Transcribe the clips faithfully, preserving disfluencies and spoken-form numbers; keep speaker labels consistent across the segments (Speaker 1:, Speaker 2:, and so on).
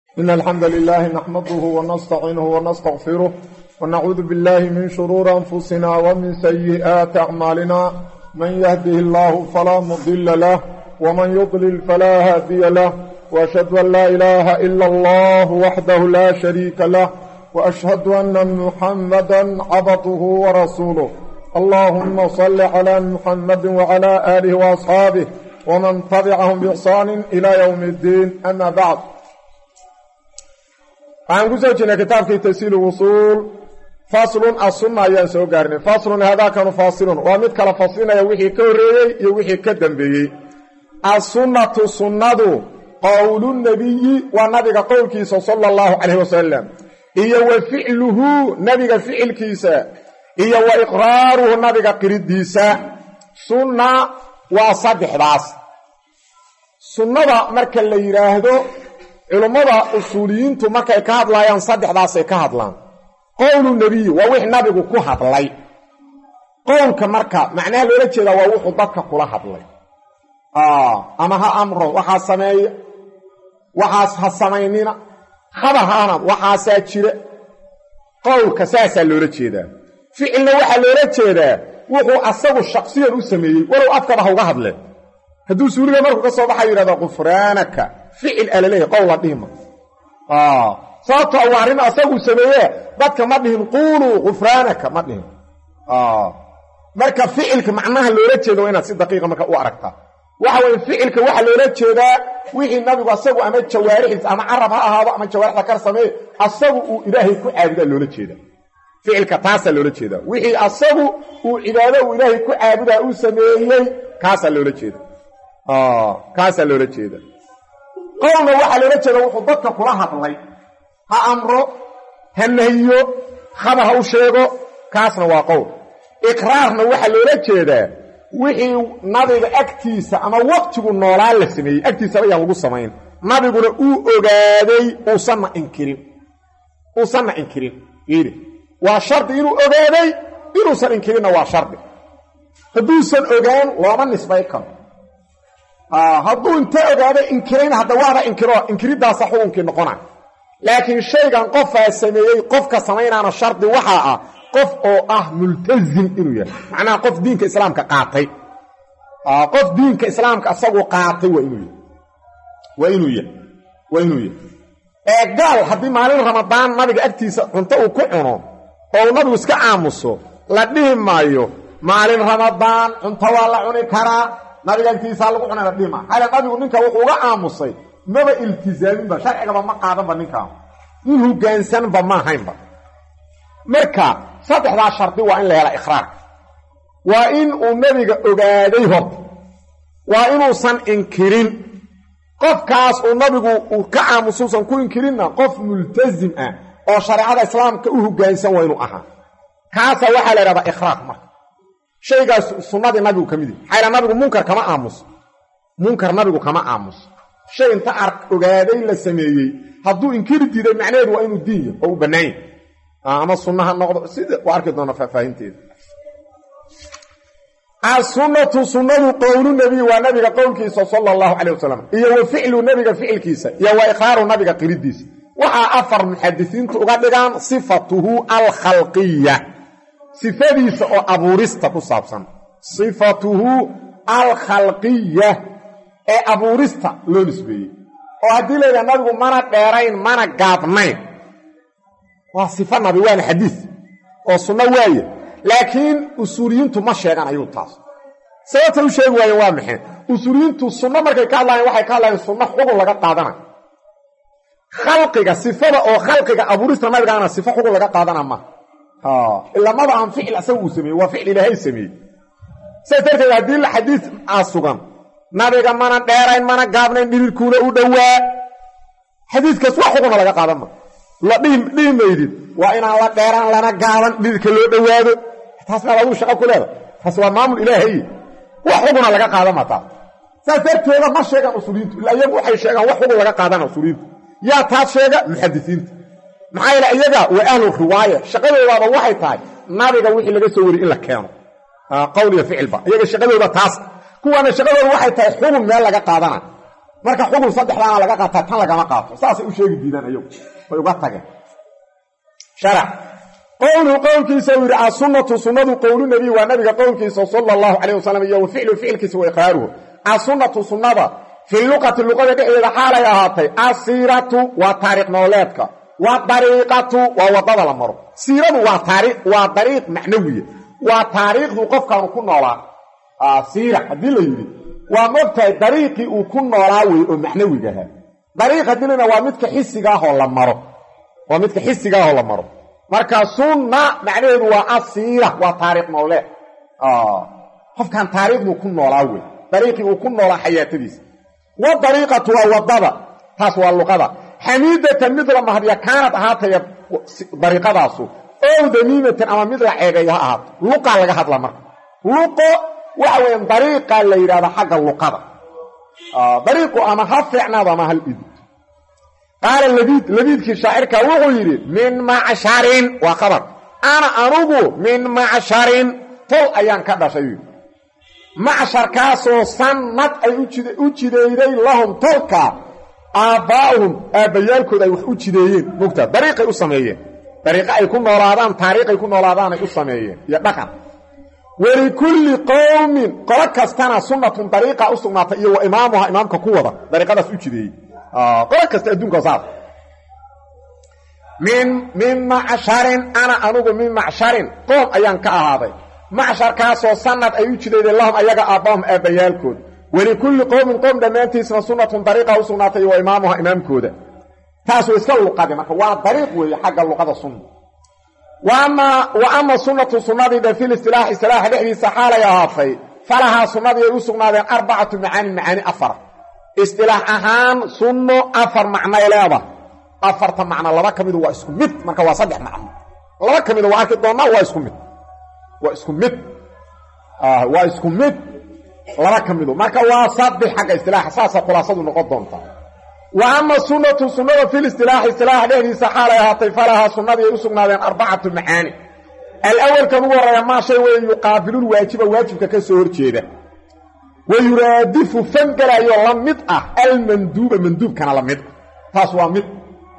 Speaker 1: إن الحمد لله نحمده ونستعينه ونستغفره ونعوذ بالله من شرور أنفسنا ومن سيئات أعمالنا من يهده الله فلا مضل له ومن يضلل فلا هادي له وأشهد أن لا إله إلا الله وحده لا شريك له وأشهد أن محمدا عبده ورسوله اللهم صل على محمد وعلى آله وأصحابه ومن تبعهم بإحسان إلى يوم الدين أما بعد عن قصة كتاب تسهيل الوصول فاصل السنة ينسو قارن فاصل هذا كان فاصل ومثل فاصلنا يوحي كوري يوحي كدن به السنة السنة قول النبي والنبي قول كيسا صلى الله عليه وسلم إيا وفعله نبي فعل كيسا إيا وإقراره نبي قرد ديسا سنة وصدح باس سنة مركا اللي يراهدو علماء أصوليين تمكا كهدلايان صدح باس كهدلان قول النبي ووح نبي كهدلاي قول كمركا معناه لولا جيدا ووح ضدك كلا هدلاي آه أما ها أمره وحا سمي وحا سمينينا خبر هانا وحا ساتشير قول كساسا لولا جيدا فعلنا وحا لولا جيدا وحو أصاب الشخصية الأسمي ولو أفكره وهدلاي هدو سوريا مركو كصوبحا يرادا غفرانك فعل ألاليه قول بهما آه صارتوا أوارين أصابوا سميه بدك مدهن قولوا غفرانك مدهن آه مركا فعلك معناها اللي رجده وإنها ست دقيقة مركا أعرقتها وحوى فعلك وحا اللي رجده وحي النبي أصابوا أما الجوارح أما عربها هذا أما الجوارح لكار سميه أصابوا إلهي كو عابدا اللي رجده فعلك تاسا اللي رجده وحي أصابوا إلهي وإلهي كو عابدا أسميه كاسا اللي رجده آه كاسا اللي رجده قولنا وحا اللي رجده وحو ضدك كلها طلعي ها أمره هنهيو خبه وشيغو كاسنا واقول إقرارنا وحا لولا جيدا وحي نبيغ أكتيسا أما وقتكو النولان لسمي أكتيسا بيان لغو سمين نبيغونا أو أغادي أوصنا إنكرين أوصنا إنكرين إيري وشرط إنو أغادي إنو سن إنكرين وشرط هدو سن أغان وما نسبايكم آه هدو انت أغادي إنكرين هدو وادا إنكرين إنكرين دا صحو ممكن نقنع لكن شيئا قفا سميي قفك سمينا الشرط وحا قف او اه ملتزم انو يعني معناها قف دينك اسلامك قاطي اه قف دينك اسلامك اسقو قاطي وانو وانو وانو اي قال حدي مالين رمضان نبي اكتيسا انت او كعنو او نبي اسك عامسو لا دهي مايو مالين رمضان انت ولا عني كرا نبي اكتيسا لو كنا لا دهي ما هذا نبي نينكا و uga aamusay maba iltizaamin ba sharciga ma qaadan ba ninka inuu gaansan ba ma hayn ba marka saddexda sharti waa in la helo iqraar waa in uu nabiga ogaaday hor waa inuu san inkirin qofkaas uu nabigu uu ka aamusan ku inkirinna qof multazim ah oo shariicada islaamka u hogaansan waa inuu ahaa kaasa waxa la yiraahdaa iqraar marka shaygaas sunnada nabigu kamid yahay xayla nabigu munkar kama aamus munkar nabigu kama aamus shay inta ark ogaaday la sameeyay haduu inkiri diiday macnaheedu waa inuu diin oo banaan ama sunnaha noqdo sida oo arki doona faafahinteeda as-sunnatu sunnadu qawlu nabi wa nabiga qawlkiisa sallallahu alayhi wasallam iyo wa fi'lu nabiga fi'lkiisa iyo wa iqraaru nabiga qiridiisa waxa afar muhaddisiintu uga dhigaan sifatuhu al-khalqiyya sifadiisa oo abuurista ku saabsan sifatuhu al-khalqiyya ee abuurista loo nisbeeyay oo hadii leeyahay nabigu mana dheerayn mana gaabnayn waa sifa nabi waa xadiis oo sunna waaye laakiin usuuriyiintu ma sheegan ayuu taas sababta uu sheeg waayo waa maxay usuuriyiintu sunna markay ka hadlayaan waxay ka hadlayaan sunna xugun laga qaadana khalqiga sifada oo khalqiga abuurista nabigaana sifa xugun laga qaadana ma ha illa ma baan ficil asagu sameeyay waa ficil ilaahay sameeyay saytarka hadii la xadiis aasugan nabiga mana dheerayn mana gaabnayn dhirkuuna u dhawaa xadiiskaas wax xugun laga qaadan ma la dhiimeydid waa inaan la dheeraan lana gaaban dhirka loo dhawaado taas ma lagu shaqo ku leeyahay taas waa maamul ilaahay wax xugun laga qaadan ma taa safarteeda ma sheegan usuuliyiintu ila iyagu waxay sheegan wax xugun laga qaadan usuuliyiintu yaa taas sheega muhaddisiinta maxay la iyaga waa ahlu riwaaya shaqadooda waxay tahay nabiga wixii laga soo wari in la keeno qowl iyo ficil ba iyaga shaqadooda taas kuwana shaqadooda waxay tahay xugun meel laga qaadana marka xukun saddexdaana laga qaataa tan lagama qaato saasay u sheegi diidaan ayagu way uga tageen sharac qowlu qowlkiisa uu yidhi as-sunnatu sunnadu qowlu nabiy waa nabiga qowlkiisa sala allahu calayh wasalam iyo ficlu ficilkiisa wa iqraaruhu as-sunnatu sunnada fii luqati luqada dhexdeeda xaalay ahaatay asiiratu waa taariikh nololeedka waa dariiqatu waa waddada la maro siiradu waa taariikh waa dariiq macnawiya waa taariikhdu qofkaanu ku noolaa siira haddii la yidhi waa mogtahay dariiqii uu ku noolaa wey oo macnawigaha dariiq hadilina waa midka xisiga ahoo la maro waa midka xisiga ahoo la maro marka sunna macnaheedu waa asiira waa taariikh nololeed qofkan taariikhduu ku noolaa wey dariiqii uu ku noolaa xayaatadiisa wa dariiqatu waa waddada taas waa luqada xamiidatan mid la mahadiya kaanad ahaataya dariiqadaasu ow damiimatan ama mid la ceebeeyo ha ahaato luqaa laga hadla marka luqo waxa weeyaan dariiqaa la yidhahda xagga luqada dariiqu ama ha fiicnaado ama hal idid qaala labiid labiidkii shaacirka wuxuu yidhi min macsharin waa khabar ana anugu min macsharin tol ayaan ka dhashay macsharkaasoo sannad ay u jidayday lahum tolka aabbaa'uhum aabbayaalkood ay wax u jideeyeen mogtaa dariiqay u sameeyeen dariiqo ay ku noolaadaan taariikhay ku noolaadaan ay u sameeyeen iyo dhaqan walikulli qowmin qolo kastana sunnatun dariiqa u sugnaatay iyo wa imaamuha imaamka ku wada dariiqadaas u jideeyey qolo kasta adduunka saas min min macsharin ana anugu min macsharin qoom ayaan ka ahaaday macsharkaasoo sannad ay u jidayday lahum ayaga aabbaahum aabbayaalkood walikulli qowmin qowm dhammaantiisna sunnatun dariiqa u sugnaatay iyo wa imaamuha imaamkooda taasuu iska luqade marka waa dariiq weeye xagga luqada sunna wa ama sunnatu sunnadiida fil istilaaxi istilaaxa dhexdiisa xaalay ahaatay falahaa sunnadii ay u sugnaadeen arbacatu macaani macaani afar istilaax ahaan sunno afar macnay leeda afarta macno laba ka midu waa isku mid marka waa saddex macno laba ka midu waa arki doonnaa waa isku mid waa isku mid waa isku mid laba ka midu marka waa saddex xagga istilaaxa saasa khulaasadu noqon doontaa wa ama sunnatu sunnada fil istilaaxi istilaaxa dhexdiisa xaalay ahaatay falahaa sunnadii ay u sugnaadeen arbacatu macaani alawalkan ugu horreeya maa shay weeye yuqaabilul waajiba waajibka ka soo horjeeda wa yuraadifu fangalayo la mid ah almanduuba manduubkana la mid ah taas waa mid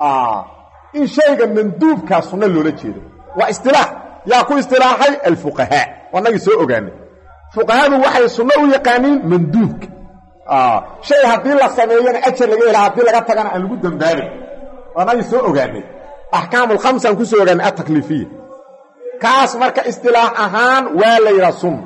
Speaker 1: in shayga manduubkaa sunno loola jeedo waa istilaax yaa ku istilaaxay alfuqahaa waanagii soo ogaanay fuqahadu waxay sunno u yaqaaniin manduubka shay haddii la sameeyana ajar laga hela haddii laga tagana aan lagu dambaabin waanagii soo ogaanay axkaamu lkhamsaan ku soo ogaanay altakliifiya kaas marka istilaax ahaan waa la yidhaha sunna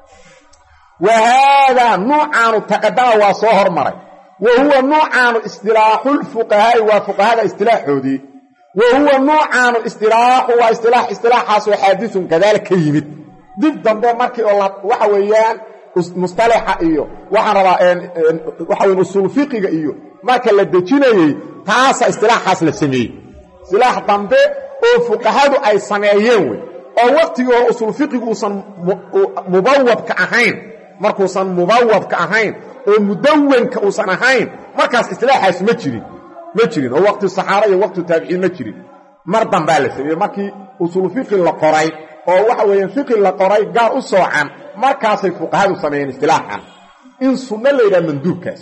Speaker 1: wa haadaa nuucaanu taqadama waa soo hormaray wa huwa nuucaanu istilaaxulfuqahaa'i waa fuqahada istilaaxoodii wa huwa nuucaanu istilaaxu waa istilaax istilaaxaasoo xaadisun gadaal ka yimid dib dambe markii oo waxa weeyaan mustalaxa iyo waxaan rabaa waxa weyn usuul fiqiga iyo marka la dejinayey taasa istilaaxaas la sameeyey istilaax dambe oo fuqahadu ay sameeyeen wey oo waqtigii hore usuul fiqigu uusan mubawabka ahayn markuusan mubawabka ahayn oo mudawanka uusan ahayn markaas istilaaxaas ma jirin ma jirin oo waqti saxaaba iyo waqti taabiciin ma jirin mar dambaa la sameeyey markii usuul fiqi la qoray oo waxa weeyaan fiqi la qoray gaar u soocan markaasay fuqahadu sameeyeen istilaaxan in sunno la yidhaha manduubkaas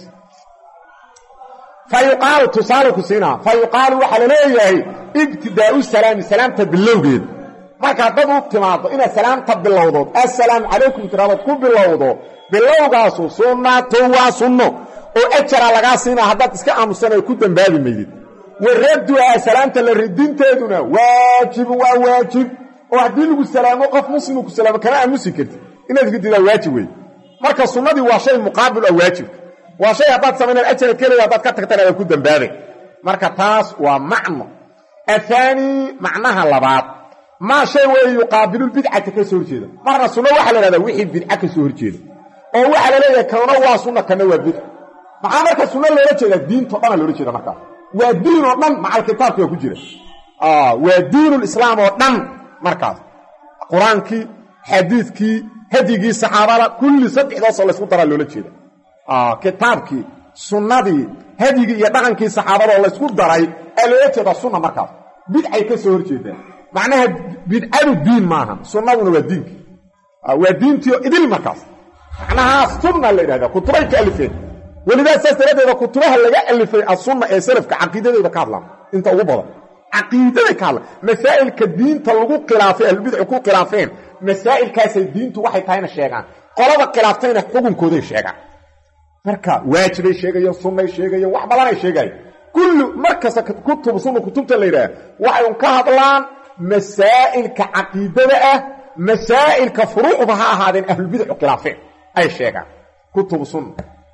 Speaker 1: fa yuqaalu tusaalu ku siinaa fa yuqaalu waxaa la leeyahay ibtidaa'u salaami salaamta bilowgeeda markaad dad u timaado inaad salaamta bilowdood assalaamu calaykum tiradood ku bilowdo bilowgaasu sunnatu waa sunno oo ajara lagaa siinaa haddaad iska aamusanayo ku dambaabi maydid wa radduhaa salaamta la ridinteeduna waajibun waa waajib oo haddii lagu salaamo qof muslimu ku salaamo kama aamusi kartid inaad rididaa waajib wey marka sunnadii waa shay muqaabil ah waajibka waa shay haddaad samaynaan ajara kelaya haddaad ka tagtana aad ku dambaabay marka taas waa macno athaani macnaha labaad maa shay weeye yuqaabilulbidcata ka soo horjeeda marna sunno waxaa la ihahdaa wixii bidca ka soo horjeeda oo waxaa la leeyahay kana waa sunna kana waa bidca maxaa marka sunno loola jeedaa diintao dhanaa loola jeeda markaas waa diin oo dhan macal kitaabki waa ku jira waa diinulislaam oo dhan markaas qur-aankii xadiidkii hadyigii saxaabada kulli saddexdaasoo laysku daraa loola jeeda kitaabkii sunnadii hadyigii iyo dhaqankii saxaabada oo laysku daray aa loola jeedaa sunna markaas bidcay ka soo horjeedaan macnaha bidcadu diin maaha sunnaduna waa diinkii waa diintiio idil markaas macnahaas sunna la yidhahdaa kutubay ka alifeen weliba saasdeeda kutubaha laga alifay as-sunna ee salafka aqeedadeeda ka hadlaan inta ugu badan aqeedada ka hadlaan masaa'ilka diinta lagu khilaafay albidcu ku khilaafeen masaa'ilkaas diintu waxay tahayna sheegaan qolada khilaaftayna xukunkooda sheegaan marka waajibay sheegayaan sunnay sheegayaan wax badan ay sheegayaan kullu markasta kutub sunna kutubta leeyahay waxay ka hadlaan masaa'ilka aqeedada ah masaa'ilka furuucda ha ahaadeen ahlul bidcu khilaafeen ay sheegaan kutub sunna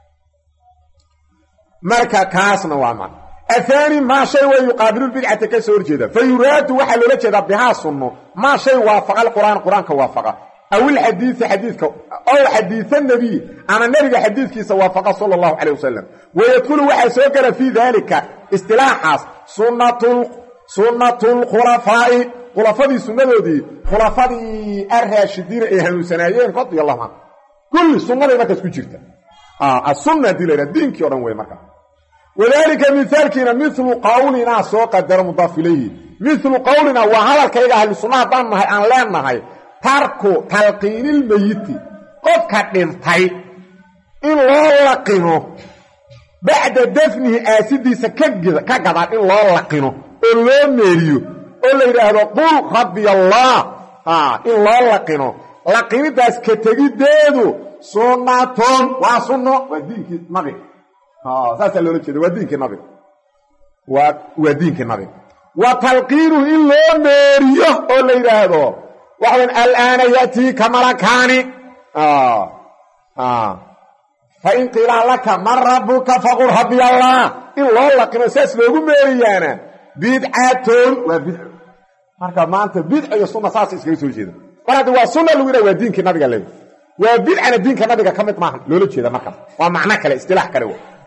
Speaker 1: marka kaasna waa ma athani ma shay wa yuqabilu albid'ata ka soo horjeeda fayuradu waxa loola jeedaa biha sunno ma shay waafaqa alquran quranka waafaqa aw alhadith hadithka aw hadith an-nabi ama nabiga hadithkiisa waafaqa sallallahu alayhi wasallam wa yadkhulu waxa soo gala fi dhalika istilahas sunnatul sunnatul khulafa'i khulafadi sunnadoodi khulafadi ar-rashidin ee hanuusanayeen radiyallahu anhu kulli sunnada markaas ku jirta ah as-sunna dilay diinkii oran way markaa وذلك مثال كنا مثل قولنا سو قدر مضاف اليه مثل قولنا وهذا كيغا اهل السنه بانها ان لeenahay tarku talqin almayit qofka dhintay in loo laqino bacda dafnihi aasidiisa kagida ka gada in loo laqino oo loo meeriyo oo la yiraahdo qul rabbi allah ha in loo laqino laqinidaas ka tagideedu sunnaton wa sunno wa diinkii nabi اه اساس لو جيده ودينك النبي ودينك النبي وتلقينه الا ميريه او لا يراهدو وحن الان ياتي كما كان اه اه فان قيل لك من ربك فقل ربي الله الا لك اساس لو ميريانا بدعه وبدعه marka maanta bid'a iyo sunna saas iska soo jeeda marka waa sunna lagu yiraahdo diinka nabiga leeyahay waa bid'ana diinka nabiga kamid maahan loo jeeda marka waa macna kale istilaah kale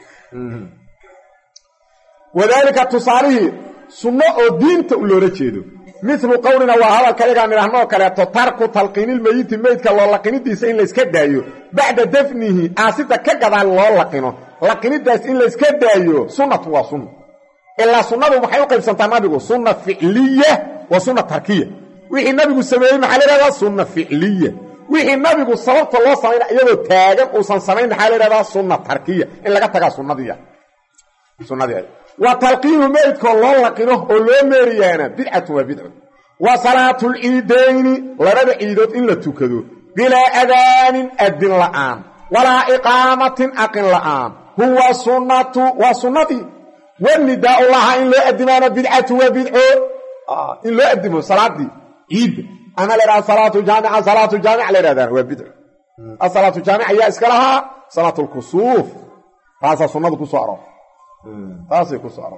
Speaker 1: وذلك تصالح سنة او دينته لولا جيدو مثل قولنا وهذا كلام نحنو كلا ترك تلقين الميت ميت كلا لقينيديس ان لا اسك دايو بعد دفنه اسيده كغدال لو لقينو لقينيداس ان لا اسك دايو سنه وسنه الا سنه waxay u qaybsantaa nabigu sunna fi'liya wa sunna tarkiya wixii nabigu sameeyay maxalada sunna fi'liya wixii nabigu sababta loo sameeyay iyadoo taagan oo san sameeyay maxalada sunna tarkiya in laga taga sunnadiya sunnadiya wa talqiinu maydka loo laqino oo loo meeriyana bid'atu wa bid'u wa salaatul iidayn larada iidood in la tukado bila adaan adin la'aan wala iqamatin aqin la'aan huwa sunnatu wa sunnati wa nidaa allah in la adimana bid'atu wa bid'u ah in la adimo salaadi iid ana la salatu jami'a salatu jami'a la radan wa bid'u as-salatu jami'a ya iskalaha salatul kusuf taasa sunnadu ku soo aro taasi ku soo aro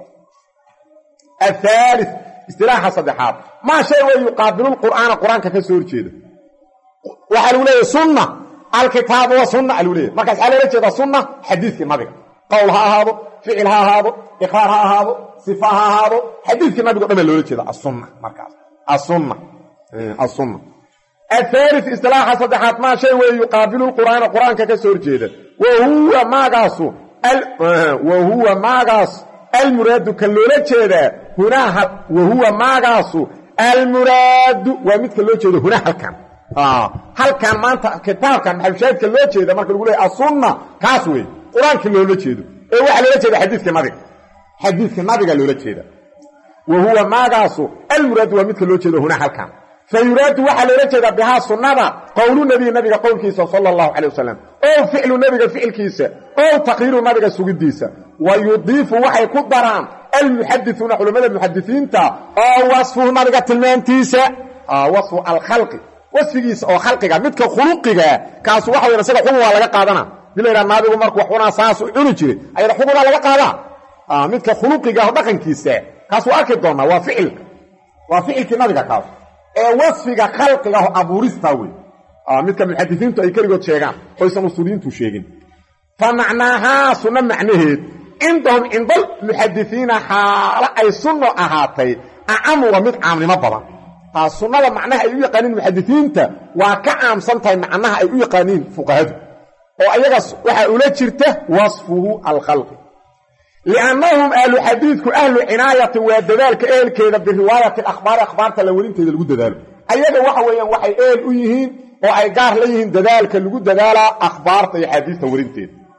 Speaker 1: الثالث استلاح صدحات ما شيء يقابل القرآن القرآن كفي سور جيده وحلو ليه سنة الكتاب وسنة قالوا ليه ما كان حلو ليه سنة حديث النبي قولها هذا فعلها هذا إقرارها هذا صفاها هذا حديث النبي قدام ليه كده السنة مركز السنة السنة الثالث استلاح صدحات ما شيء يقابل القرآن القرآن كفي سور جيده وهو ما قاسو وهو ما قاسو المراد كلولا جيدا هنا وهو ما قاسو المراد ومثل لو جيدا هنا halkan اه halkan maanta kitaabkan xabshaad loo jeeda marka lagu leeyahay sunna kaas weey quraanka loo jeedo ee waxa loo jeeda xadiiska nabiga xadiiska nabiga loo jeeda وهو ما قاسو المراد ومثل لو جيدا هنا halkan فيراد waxa loo jeeda biha sunnada qowlu nabi nabiga qowlkiisa sallallahu alayhi wasallam oo ficlu nabiga ficilkiisa oo taqriiru nabiga sugidiisa ويضيف وحي كدران المحدثون علماء المحدثين تا او وصفه نبيغا تلمانتيسا اه وصف الخلق وصفيس او خلقيغا مدك خلقيغا كاس waxa weeyna sida xubun waa laga qaadana dilayna nabigu markuu waxuna saas u cuni jiray ayada xubun laga qaada ah midka khuluqiga dhaqankiisa kaas waa arki doona waa ficil waa ficilki nabiga kaas ee wasfiga khalqiga abuurista way ah midka muhaddithiintu ay kaligood sheegaan oo aysan usuuliyiintu sheegin فمعناها سنة معنيه عندهم عند المحدثين حال أي سنة أهاتي أعم ومد عام لمبضا السنة معناها أي يقانين المحدثين تا وكعام سنتين معناها أي يقانين فقهده وأيضا وحاولات شرته وصفه الخلق لأنهم أهل حديثك أهل عناية ودذلك أهل كذا برواية الأخبار أخبار تلولين تذل قد ذلك أيضا وحويا وحي أهل أيهين وأي قار ليهن دذلك اللي قد ذلك أخبار تي حديث تورين تذل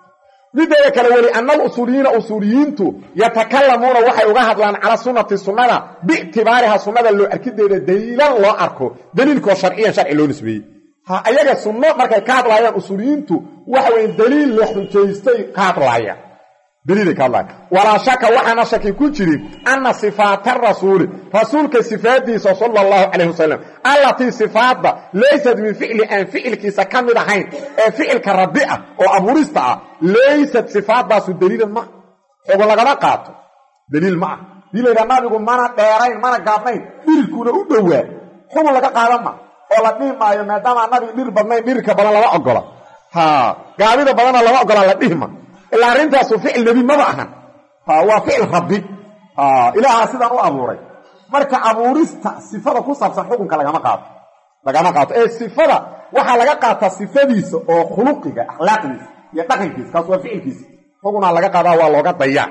Speaker 1: mideeda kale wali annal usuuliyiina usuuliyiintu yatakallamuuna waxay uga hadlaan cala sunnati sunnada biictibaariha sunnada loo arkideeda daliilan loo arko daliilkoo sharciyan sharci loo nisbeeyey ha ayaga sunno markay ka hadlaayaan usuuliyiintu waxa weeye daliil la xujaystay ka hadlaayaan daliilay ka hadlaayaan walaa shaka waxaana shaki ku jirin anna sifaata rasuuli rasuulka sifaadiisa sala allahu calayhi wasalam allatii sifaadda laysad min ficli aan ficilkiisa ka mid ahayn ee ficilka rabbi ah oo abuurista ah laysad sifaadaasu daliilan ma xugun lagama qaato daliil ma ah dii laydhaha nabigu mana dheerayn mana gaabnayn dhirkuuna u dhowaa xugun laga qaadan ma oo la dhihi maayo maadaama nabiga dhir badnayn dhirka badan lama ogola ha gaabida badanna lama ogola la dhihi ma ilaa arrintaasu ficil nebi maba ahan ha waa ficil rabbi ha ilaahaa sidaan u abuuray marka abuurista sifada ku saabsan xukunka lagama qaato lagama qaato ee sifada waxaa laga qaataa sifadiisa oo khuluqiga akhlaaqdiisa iyo dhaqankiisa kaas waa ficilkiisa xukunaa laga qaadaa waa looga dayaa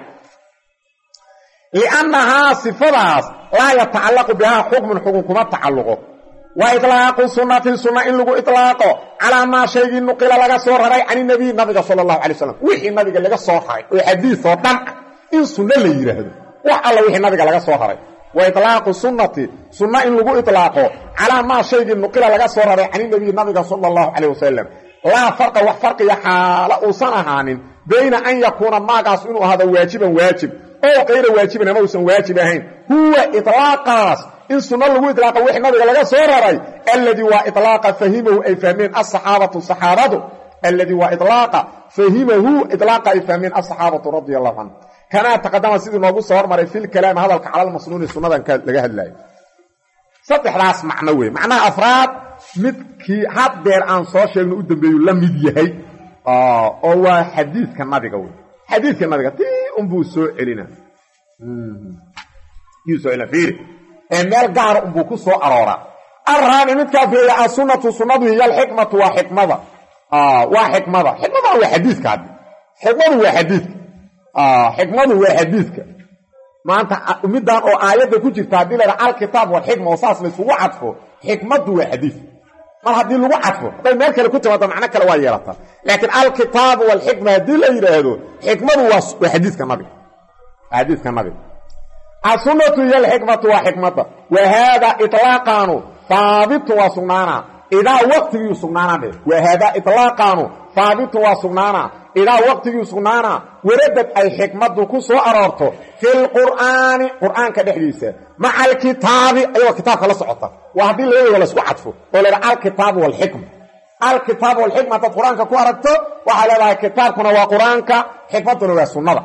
Speaker 1: liannahaa sifadaas laa yatacallaqu bihaa xukmun xukun kuma tacalluqo wa ilaaqu sunnati sunna in lagu ilaaqo calaa maa shaygii nuqila laga soo raray can nabiy nabiga sala allahu alay wasalam wixii nabiga laga soo raray oo xadiis oo dhan ah in sunno la yidhaahdo wax alla wixii nabiga laga soo raray wa ilaaqu sunnati sunna in lagu ilaaqo calaa maa shaygii nuqila laga soo raray can nabiy nabiga sala allahu calayh wasalam laa farqa wax farqiya xaala uusan ahaanin bayna an yakuuna maagaas inuu ahaado waajiban waajib oo qayra waajiban ama uusan waajib ahayn huwa ilaaqaas in sunno lagu iطlaaqa wixii nabiga laga soo raray alladii waa iطlaaqa fahimahu ay fahmeen asaxaabatu saxaabadu alladii waa iطlaaqa fahimahu iطlaaqa ay fahmeen asaxaabatu radia allahu canhu kamaa taqadama sidii noogu soo hormaray fi lkalaam hadalka cala almasnuuni sunnadan laga hadlaayo saddexdaas macno wey macnaha afraad midkii haddeer aan soo sheegno u dambeeyu la mid yahay oo waa xadiidka nabiga wey xadiidka nabiga tii unbuu soo celina yuu soo celina fiiri ee meel gaara unbuu ku soo arooraa arraabi midkaa fiiriya assunnatu sunnadu hiyo alxikmatu waa xikmada waa xikmada xikmada waa xadiidka haddi xikmadu waa xadiidka xikmadu waa xadiidka maanta middan oo aayadda ku jirta haddii laydhaha alkitaab walxikma oo saas laysugu cadfo xikmaddu waa xadiid mar haddii lagu cadfo hadday meel kale ku timaado macno kale waa yeelataa laakiin alkitaabu walxikma haddii la yidhaahdo xikmadu waa xadiidka nabiga xadiidka nabiga السنة هي الحكمة وحكمة وهذا إطلاقان ثابت وسنانا إذا وقت يسنانا وهذا إطلاقان ثابت وسنانا إذا وقت يسنانا وردت أي حكمة كسو أرارته في القرآن قرآن كدحديثة مع الكتاب أيوة كتاب خلاص عطا وهذه اللي يقول لسكو عطفه ولنا الكتاب والحكمة الكتاب والحكمة القرآن كو أرادته وعلى ذا الكتاب كنا وقرآن حكمة وسنة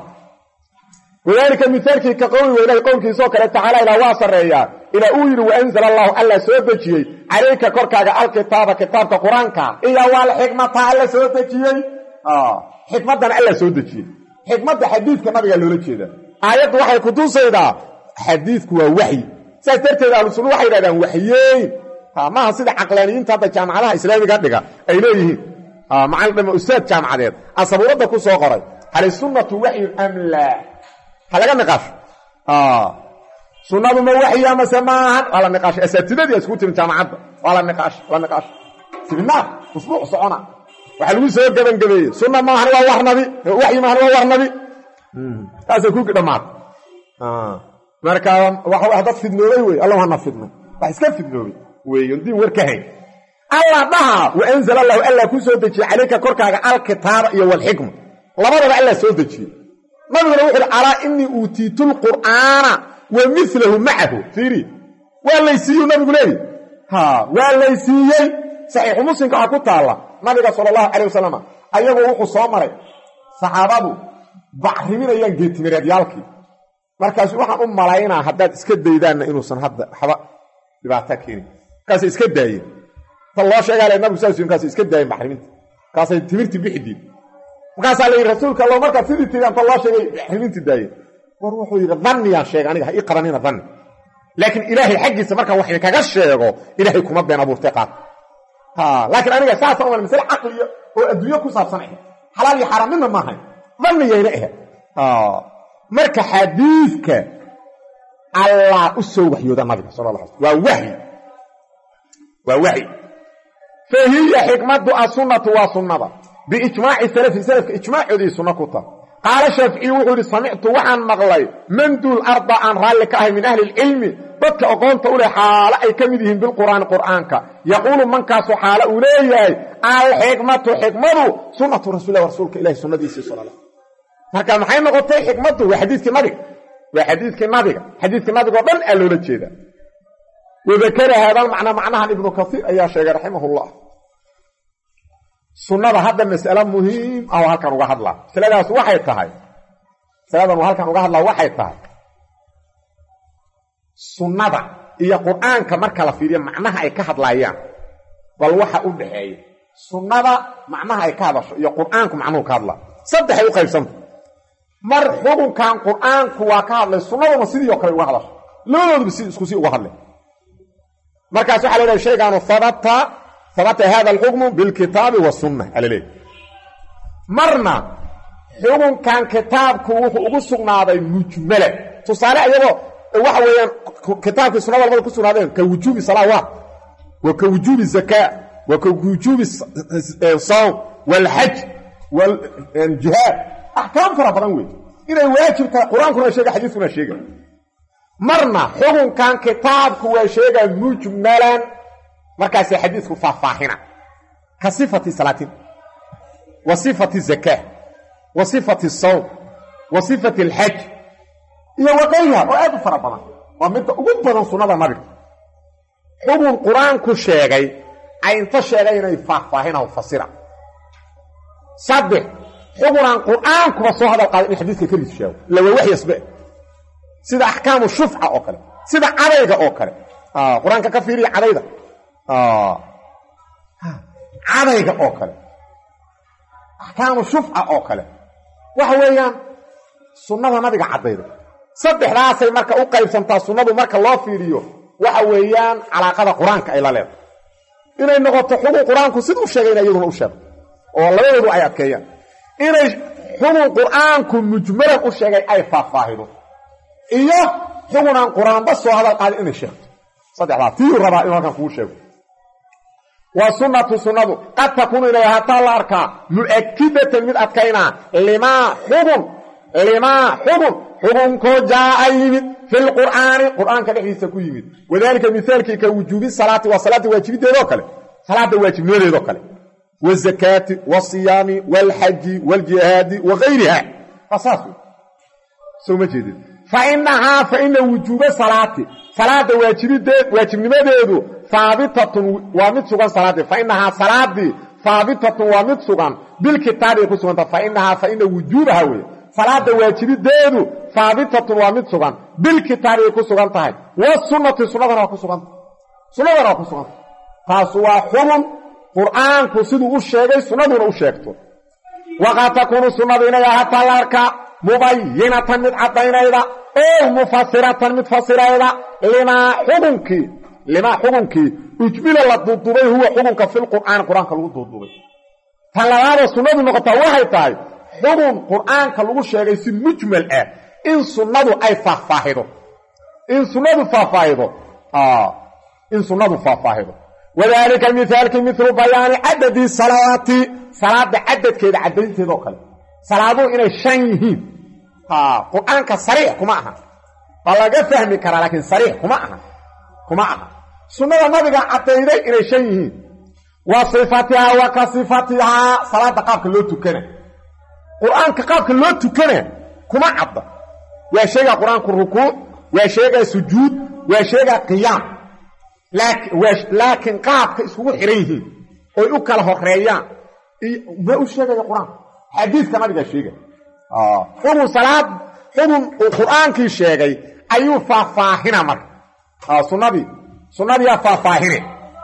Speaker 1: وذلك مثالك كقول وإلى قولك سوكرة تعالى إلى واصر ريا إلى أوير وأنزل الله ألا سودتشي عليك كركا الكتاب كتاب قرآنك إيا والحكمة ألا سودتشي آه حكمة ألا سودتشي حكمة حديث كما قالوا لك كذا آيات وحي كتوس إذا حديثك هو وحي سيترت إذا رسول وحي إذا وحيين آه ما هصيد عقلانيين تابع جامعة إسلامي قدك إليه آه مع الأستاذ جامعة أصبوا ردكوا سوقري هل السنة وحي أم لا هلقا نقاش آه سنة ما وحي ما سماعا ولا نقاش أساتذة يسكوت من جامعة ولا نقاش ولا نقاش سبنا أسبوع صعونا وحلوين سيد قبن قبي سنة ما هنوا وحنبي وحي ما هنوا وحنبي هذا كوك دمات آه مركا وحدات في دنوبي وي الله هنفذنا بحسكب في دنوبي ويندين وركهين الله بها وأنزل الله ألا كسودتي عليك كركا الكتاب والحكمة لماذا ألا سودتي نبي يقول على إني أوتيت القرآن ومثله معه فيري ولا يسيو نبي يقول لي ها ولا يسيو صحيح مسلم كحكوت الله نبي صلى الله عليه وسلم أيها وقو صامري صحابه بحرمين أيها جيت مراديالكي مركز وحن أم ملاينا حداد اسكد ديدان إنو سن حد حبا يبعتكيني كاسي اسكد دايين فالله شغال النبي صلى الله عليه وسلم كاسي اسكد دايين بحرمين كاسي تمرتي بحدي markaas la rasuulka Allah marka sidii tiidan Allah sheegay xiliinti daayay war wuxuu yiri dhanni ya sheeg aniga ay qaranina dhanni laakiin ilaahi xaqiisa marka wax kaga sheego ilaahi kuma been abuurtay qaad ha laakiin aniga saasan wal misal aqli oo adduunyo ku saabsan halal iyo xaraamina ma ahay dhanni yeena ah ha marka xadiiska Allah u soo waxyooda nabiga sallallahu alayhi wasallam waa wahyi waa wahyi fahiya hikmatu as-sunnah wa sunnah بإجماع السلف السلف إجماع ذي سنكوتا قال الشافعي وحوري سمعت وعن مغلي من دول الأرض عن رالك أهل من أهل العلم بدك أقول تقولي حالة أي كمدهم بالقرآن قرآنك يقول من كاسو حالة أوليه الحكمة حكمة سنة رسول الله ورسولك إلهي سنة دي صلى الله عليه وسلم marka maxay noqotay xikmadu waa xadiiska nabiga waa xadiiska nabiga xadiiska nabiga oo dhan aa loola jeeda wadakara hada macna macnaha ibn kathir ayaa sheegay rahimahullah sunnada hadda mas'ala muhiim ah halkan uga hadlaa saladaas waxay tahay saladan halkan uga hadlaa waxay tahay sunnada iyo quraanka marka la fiiriyo macnaha ay ka hadlayaan bal waxa u dhaxeeyo sunnada macnaha ay ka hadasho iyo quraanku macnuhu ka hadlaa saddex ay u qaybsanto mar xukunkan quraanku waa ka hadlay sunnaduna sidoo kale uga hadasho labadoodu si isku si uga hadlay markaas waxa la leeyahay shaygan sabata sabata hada al-hukm bil kitab wa sunnah alayhi marna xukunkan kitabku wuxuu ugu sugnaaday mujmala tusaale ayagoo waxa weeyaan kitabka sunnada labada ku sugnaadeen ka wujubi salawaat wa ka wujubi zakat wa ka wujubi sawm wal hajj wal jihad ahkam fara badan weey inay waajibta quraanku sheega xadiiskuna sheega marna xukunkan kitabku waa sheega mujmalan markaas xadiisku faahfaahina ka sifati salaatin wa sifati zakah wa sifati sawm wa sifati al-hajj iyo waqayha oo aad fara badan waa mid ugu badan sunnada nabiga xukun quraanku sheegay ay inta sheegay inay faahfaahina oo fasira saddex xukunan quraanku soo hadal qaaday xadiiska kaliis sheego la wax yasba sida ahkaamu shuf'a oo kale sida cadayga oo kale ah quraanka ka fiiriyo cadayda ah cadayga oo kale ahkaamu shuf'a oo kale waxa weeyaan sunnada nabiga cadayda saddexdaas ay marka u qaybsantaa sunnadu marka loo fiiriyo waxa weeyaan calaaqada quraanka ay la leedahay inay noqoto xukun quraanku sidoo sheegay iyaduna u sheego oo labadoodu ay adkeeyaan inay xukun quraanku mujmalan u sheegay ay faahfaahido iyo xukunan quraan bas soo hadal qaad inay sheegto saddexdaas tii raba inuu halkan ku sheego wa sunnatu sunnadu qad takunu ilayha talarka muakkidatan mid adkayna lima xukun lima xukun xukun ko jaa'ayid fil qur'aani qur'aanka dhexdiisa ku yimid wadaalika misalkii ka wujubi salaati wa salaati waajibideedo kale salaada waajibnimadeedo kale والزكاة والصيام والحج والجهاد وغيرها فصاص سوما جديد فإنها فإن وجوب صلاة صلاة واجب واجب نمديدو ثابتة ومد سغان صلاة فإنها صلاة ثابتة ومد سغان بالكتاب يكون سغان فإنها فإن وجوبها وي صلاة واجب ديدو ثابتة ومد سغان بالكتاب يكون سغان تاي والسنة سنة يكون سغان سنة يكون سغان فاسوا حرم quraanku sidoo uu sheegay sunnaduna u sheegto waxa takunu sunnadu inay ahaato larka mubayyinatan mid cadaynayda oo mufassiratan mid fasirayda lima hukunki lima hukunki ujmila la dudubay huwa hukunka fil qur'aan quraanka lagu dudubay talabaada sunnadu noqota waxay tahay hukun quraanka lagu sheegay si mujmal ah in sunnadu ay faahfaahido in sunnadu faahfaahido ah in sunnadu faahfaahido وذلك مثالك مثل بيان عدد الصلوات صلاة عدد كده عدد كده وكله صلاة إنه شنيهين ها قرآنك صريح كماها والله قد فهمي كرا لكن صريح كماها كماها سنة النبي عدد إنه شنيهين وصفتها وكصفتها صلاة قابك اللو تكنه قرآنك قابك اللو تكنه كما عدد وشيء قرآنك الركوع وشيء سجود وشيء قيام لكن وش لكن قابك اسمه حريه او يكل هخريان ما او شيغا القران حديث كما دغ شيغا اه هو صلاه هو القران كي شيغاي ايو فافاهنا مر اه سنبي سنبي فافاهنا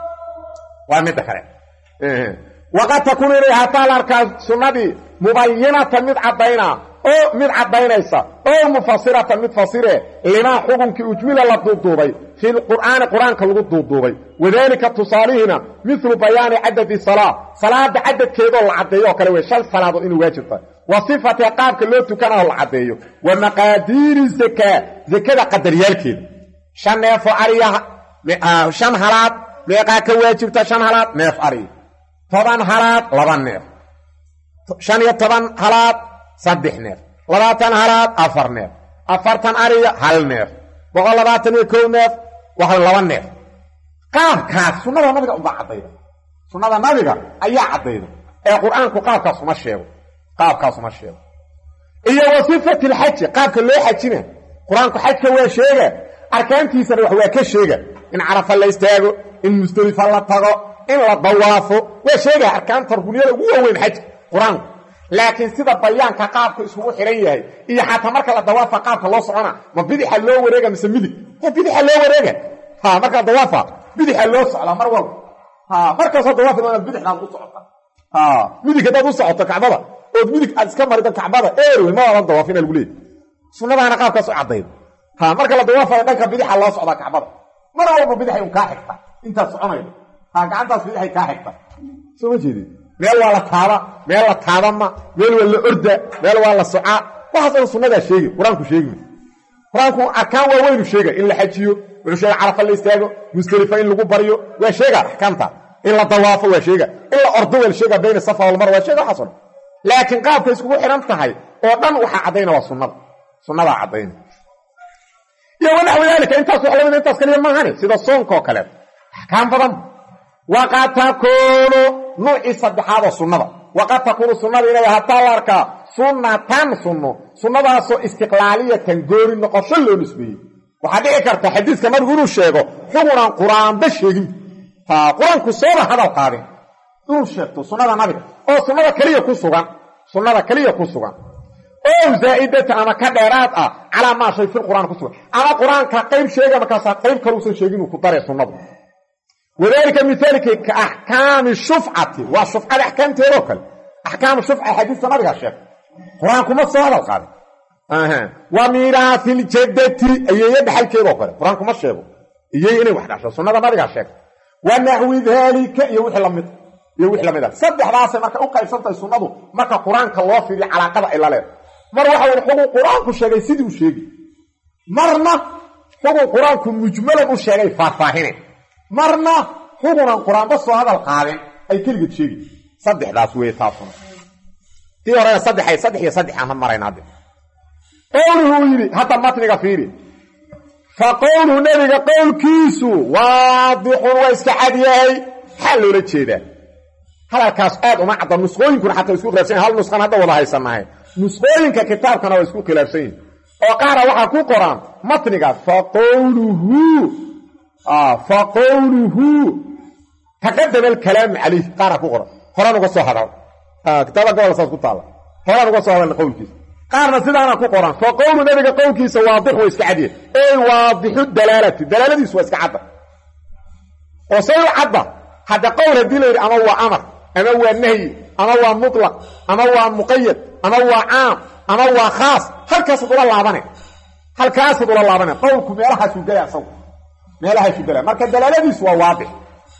Speaker 1: ومتكره ايه وقد تكون لها طالرك سنبي مبينه مد عبينا او مد عبينيسا او مفسره مد فسره لما حكمك اجمل لا دودوبي في القرآن قرآن كالغو دودوبي وذلك تصاليهنا مثل بيان عدد الصلاة صلاة عدد كيدو العديو كالوي شل صلاة إنو واجبتا وصفة قابك اللو تكنه العديو ومقادير الزكاة زكاة قدر يالكيد شان نيفو عريها شان هلات ميقاك واجبتا شان هلات نيف عري طبعا هلات لبان نيف shan iyo toban halaad saddex neef labaatan halaad afar neef afartan ariya hal neef boqol labaatan iyo kow neef waxa laba neef qaabkaas sunnada nabiga u bacdayda sunnada nabiga ayaa cadayda ee quraanku qaabkaas uma sheego qaabkaas uma sheego iyo wasifati alhajj qaabka loo xajina quraanku xajka waa sheega arkaantiisa wax waa ka sheega in carafa la istaago in musdalifa la tago in la dawaafo waa sheega arkaanta rukuniyada ugu weyn xaj quraanku laakiin sida bayaanka qaabka isugu xiran yahay iyo xataa marka la dawaafa qaabka loo socona ma bidixa loo wareega mise midig ha bidixa loo wareega ha marka dawaafa bidixa loo socda mar walba ha marka soo dawaafa ma bidixna u socota ha midig dad u socota kacbada oo midig aad iska marida kacbada eerwe ma wada dawaafina lagu leeyahay sunnadaana qaabkaas u cadeeyay ha marka la dawaafa dhanka bidixa loo socda kacbada mar walba bidixa uu ka xigta inta soconaydo ha gacantaas bidixa ka xigta soo jeedin meel waa la taaba meel la taabama meel waa la orda meel waa la soca waxa sunnada sheegay quraanku sheegay quraanku arkaan waa weyn sheegay in la xajiyo wuxuu sheegay carafa la istaago musdalifa in lagu bariyo waa sheegay ahkaamta in la dawaafo waa sheegay in la ordo waa sheegay bayna safa wal marwa sheegay xasan laakiin qaabka isku xiran tahay oo dhan waxa cadeeyna waa sunnada sunnada cadeeyna iyo wanax wadaalka intaas wax la intaas kaliya ma ahani sida soonka oo kale ahkaam badan waqad takunu nuuci saddexaad oo sunnada waqad takunu sunnada inay hataa la arkaa sunnatan sunno sunnadaasoo istiqlaaliyatan goori noqosho loo nisbeeyey waxaa dhici karta xadiiska nabigu inuu sheego xugunan qur-aanba sheegin ha qur-aanku sooba hadal qaadin inuu sheegto sunnada nabiga oo sunnada kaliya ku sugan sunnada kaliya ku sugan oo zaa'idata ama ka dheeraad ah calaa maa shay fil qur'aan ku sugan ama qur-aanka qayb sheega markaasaa qayb kaluusan sheegin inuu ku daray sunnadu وذلك مثالك كأحكام الشفعة والشفعة أحكام تيروكل أحكام الشفعة حديث نبي الشيخ قرآنكم الصلاة القادم أها وميراث الجدة أي يبحل كيروكل قرآنكم الشيخ يجيني واحد عشان سنة نبي الشيخ ونحو ذلك يوحي لمد يوحي لمد صدح راسه مركا أوقع سنة سنة مركا قرآنك الله في على قضاء إلا له مرة واحد يقول قرآنك الشيخ سيدي وشيخ مرنا يقول قرآنك مجملا الشيخ فافاهنه marna xugunan quraan ba soo hadal qaadin ay kaliya sheegi saddexdaas way taafan tii hore saddex ay saddex iyo saddex aan maraynaade qowluhu yiri hada matniga fiiri fa qowlu nabiga qowlkiisu waadixun wa iska cadiyay hal loo jeeda halkaas aad uma cadda nusqooyinkuna xataa isku khilaafsan hal nusqan hada wada haysanahay nusqooyinka kitaabkana waa isku khilaafsan oo qaara waxa ku qoran matniga fa qowluhu آه فقوله تقدم الكلام عليه قارا كقرا قران uga soo hadal ah kitaabka wala saas ku taala quraan uga soo hadal qowlkiisa qaarna sidaana ku qoran faqowlu nabiga qowlkiisa waadix way iska cadiye ay waadixu dalalati dalaladiisu waa iska cadda oo say cadda hada qowl hadii leeyahay ama waa amar ama waa nahy ama waa mutlaq ama waa muqayyad ama waa aam ama waa khaas halkaas uu la laabanay halkaas uu la laabanay qowlku meelaha soo galay meelaha ku dala marka dalaaladiisu waa waadix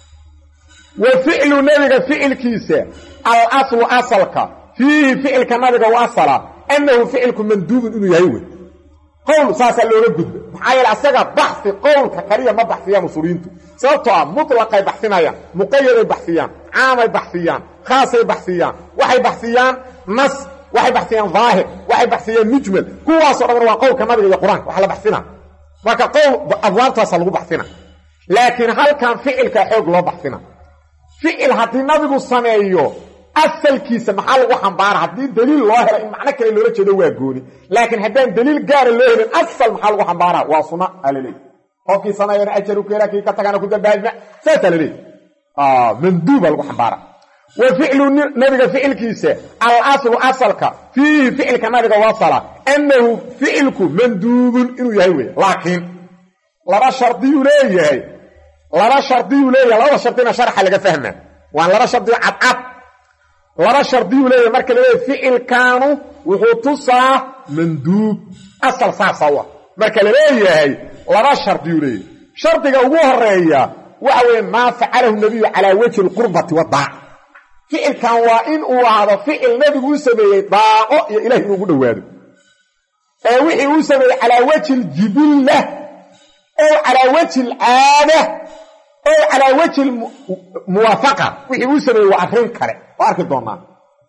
Speaker 1: wa fi'lu nabiga fi'ilkiisa al aslu asalka fihi fi'ilka nabiga wa asala annahu fi'ilku mandub inuu yahay way qowl saasa looga gudbo maxaa yeelay asaga baxthi qowlka kaliya ma baxsiya musuliintu sababtoo ah mutlaqay baxsinayaan muqayyaday baxsiyaan caamay baxsiyaan khaasay baxsiyaan waxay baxsiyaan nas waxay baxsiyaan zaahir waxay baxsiyaan mujmal kuwaas oo dhan waa qowlka nabiga iyo quraanka waxa la baxsinaa marka qowl abwaabtaas lagu baxsina laakiin halkan ficilka xoog loo baxsina ficil hadii nabigu sameeyo asalkiisa maxaa lagu xambaara hadii daliil loo helo in macna kale loola jeedo waa gooni laakiin hadaan daliil gaar ah loo helin asal maxaa lagu xambaara waa sunna alilay qofkii sameeyana ajaru keera kii ka tagana ku dambaajna satalilay ah manduub lagu xambaara wa fi'lu nabiga ficilkiisa al aslu asalka fi fi'ilka nabiga wasala annahu fi'ilku manduubun inuu yahay way laakiin laba shardi uu leeyahay laba shardi uu leeyahay laba shartina sharxa laga fahmaa waan laba shardi cad cad laba shardi uu leeyahay marka leeyahay fi'ilkaanu wuxuu tusaa manduub asal saasawa marka leeyahay laba shardi uu leeyahay shardiga ugu horeeya waxa weeye ma fa'alahu nabiga ala wajhi alqurbati wad-daa ficilkan waa in uu ahaado ficil nabigu uu sameeyay daaqo iyo ilaahay ugu dhawaado ee wixii uu sameeyay ala wajhi aljibilla oo ala wajhi alaada oo ala wajhi muwaafaqa wixii uu sameeyay waa afrin kale waa arki doonaa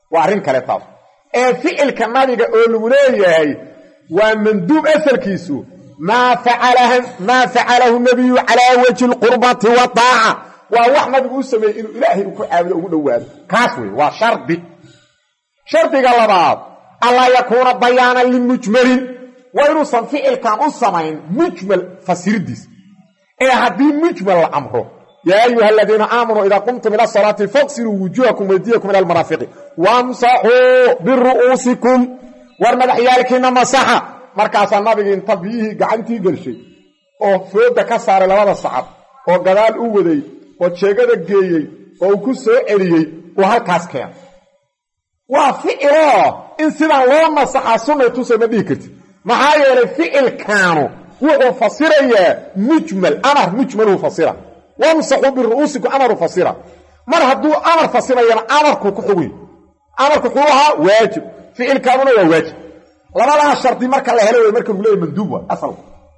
Speaker 1: waa arrin kale taas ee ficilka nabiga oo lagu leeyahay waa manduub asalkiisu maa facalahu maa facalahu nabiyu calaa wajhi alqurbati wa taaca waa wax nabigu u sameeyey inuu ilaahay ku caabudo ugu dhowaado kaas wey waa shardi shardiga labaad alla yakuuna bayaanan limujmalin waa inuusan ficilkan u samayn mujmal fasiridiis ee haddii mujmal la amro yaa ayuha aladiina aamanuu idaa qumtum ila asalaati faqsiluu wujuhakum waydiyakum ila almaraafiqi wamsaxuu biru'uusikum war madaxyaalkiina masaxa markaasaa nabigi inta biyihii gacantii gelshay oo fooda ka saaray labada sacab oo gadaal u waday oo jeegada geeyey oo uu ku soo celiyey uu halkaas keenay waa ficiloo in sidaan loo masaxaa sunnay tusay ma dhihi kartid maxaa yeelay ficilkaanu wuxuu fasirayaa mujmal amar mujmaluu fasira wamsaxuu biru'uusikum amaru fasira mar hadduu amar fasirayana amarkuu ku xuguy amarku wuxuu ahaa waajib ficilkaanuna waa waajib labadaa shardi marka la helo way marka lagu leeyahay manduub waa asal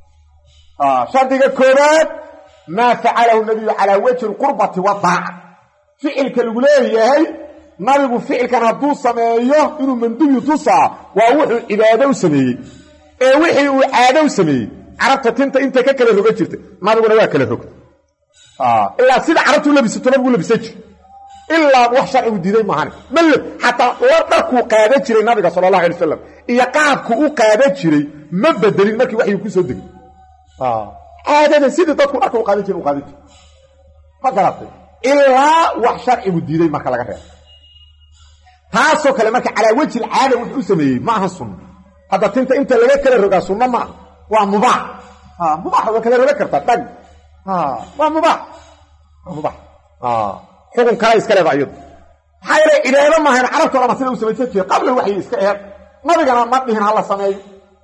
Speaker 1: ah shardiga koobaad ma facalahu nabiyu calaa wajhi alqurbati wa taaca ficilka lagu leeyahay nabigu ficilkan hadduu sameeyo inuu manduub yutusaa waa wuxuu cibaado u sameeyey ee wixii uu caado u sameeyey carabta tinta inta ka kala roga jirtay nabiguna waa kala rogtay ah ilaa sida carabtu u labisato nabigu labisan jiray ilaa wax sharcigu diiday maahan malab xataa war dharkuu qaada jiray nabiga sallallahu alayhi wasallam iyo qaabku u qaada jiray ma bedelin markii waxyu ku soo degay ah caadada sida dadku dharku u qaada jiray u qaada jiray ma garatay ilaa wax sharcigu diiday marka laga reebo taasoo kale marka calaa wajhi alcaada wuxuu u sameeyey ma aha sunno hadda tinta inta laga kala rogaa sunno ma waa mubaax ah mubaax waa kala roga kartaa tag ah waa mubaax waa mubaax ah xukun kale iska leedahay iyadu maxaa yeelay cibaado maahan carabta lama sida u samaysan jiray qabla waxyi iska eeg nabigana ma dhihin hala sameeyo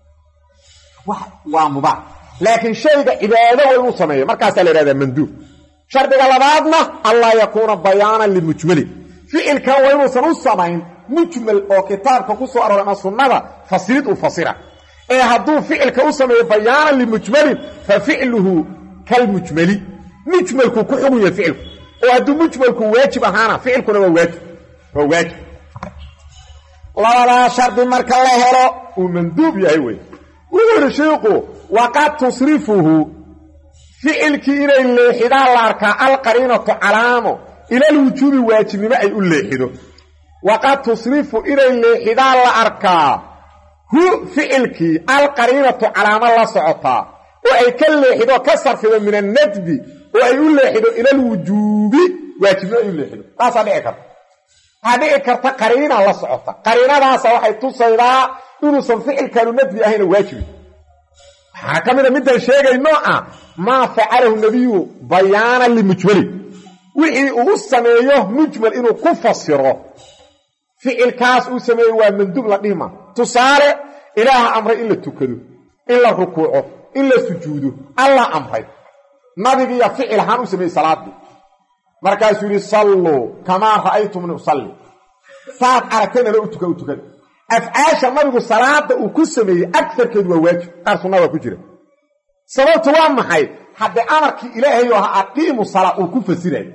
Speaker 1: waa mubaax laakiin shayga cibaado waa inuu sameeyo markaasaa la yidhahdaa manduub shardiga labaadna allaa yakuuna bayaanan limujmali ficilkan waa inuusan u samayn mujmal oo kitaabka ku soo arooray ama sunnada fasirid uu fasira ee hadduu ficilka u sameeyo bayaanan limujmalin fa ficluhu kalmujmali mujmalku ku xugun yahay ficilku oo hadduu mujmalku waajib ahaana ficilkuna waa waajib waa waajib labadaa shardi marka la helo uu manduub yahay wey wuxuu yidhi sheikhu waqad tusrifuhu ficilkii inay leexidaan la arkaa alqariinatu calaamo ila alwujuubi waajibnimo ay u leexido waqad tusrifu inay leexidaan la arkaa hu ficilkii alqariinatu calaamo la socotaa oo ay ka leexido ka sarfido min annadbi oo ay u leexido ila alwujuubi waajibnimo ay u leexido taasaa dhici karta waxaa dhici karta qariina la socota qariinadaasa waxay tusaydaa inuusan ficilkaanu nadbi ahayna waajibi waxaa ka mida midaan sheegayno ah maa facalahu nabiyu bayaanan limujmali wixii uu u sameeyo mujmal inuu ku fasiro ficilkaas uu sameeyo waa manduub la dhihma tusaale ilaaha amray in la tukado in la rukuuco in la sujuudo allah amray nabigiiya ficil ahaan u sameeyey salaadii markaasuu yidhi salluu kamaa ra'aytumni usalli saad aragtayna u tuka u tukada afcaasha nabigu salaada uu ku sameeyey agarkeedu waa waajib qaar sunnada waa ku jira sababtu waa maxay haddii amarkii ilaahay oo ahaa aqiimu salaa uu ku fasirayo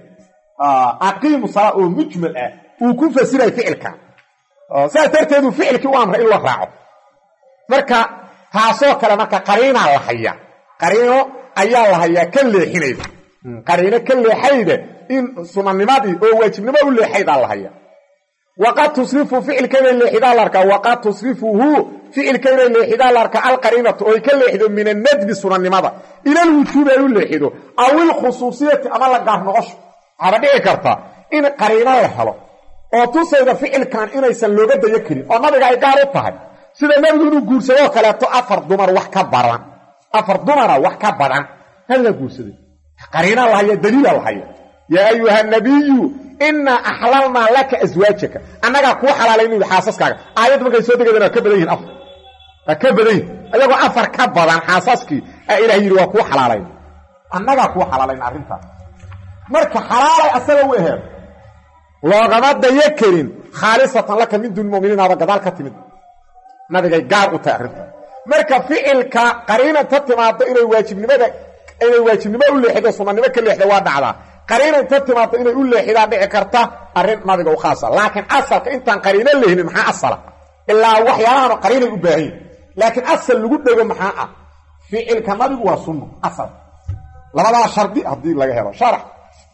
Speaker 1: aqiimu salaa oo mujmal ah uu ku fasirayo ficilka saas darteedu ficilkii u amray in la raaco marka taasoo kale marka qariinaa la hayaa qariino ayaa la hayaa ka leexinayda qariino ka leexayda in sunanimadii oo waajibnimo u leexaydaa la hayaa waqad tusrifu ficilka inay leexidaa la arkaa waqad tusrifuhu ficilka inay leexidaa la arkaa alqariinatu oo ay ka leexido min annadbi sunannimada ila alwujuubi ay u leexido aw ilkhusuusiyati ama la gaar noqosho waxaaba dhici karta in qariino la helo oo tusayda ficilkan inaysan looga dayo karin oo nabiga ay gaar u tahay sida nabigu inuu guursadoo kaleeto afar dumar wax ka badan afar dumara wax ka badan hal la guursaday qariina la haya daliila la haya yaa ayuha nabiyu inna ahlalna laka azwaajaka annaga ku xalaalaynayo xaasaskaaga aayad markay soo degayna ka badan yihiin afar ka badan ayagoo afar ka badan xaasaskii ay ilaahay yiri waa ku xalaalayn annaga ku xalaalayn arrinta marka xalaalay asaga u eheer loogama dayo karin khaalisatan laka min dun mu'miniina ba gadaal ka timid nabiga gaar u tahay arrinta marka ficilka qariina ta timaado inay waajibnimada inay waajibnimo u leexido sunnanimo ka leexdo waa dhacdaa qariina inta timaado inay u leexidaan dhici karta arrin nabiga u khaasa laakiin asalka intaan qariina leehinin maxaa asala ilaa waxyaalahan qariina u baahan laakiin asal lagu dhago maxaa ah ficilka nabigu waa sunno asal labada shardi hadii laga helo sharax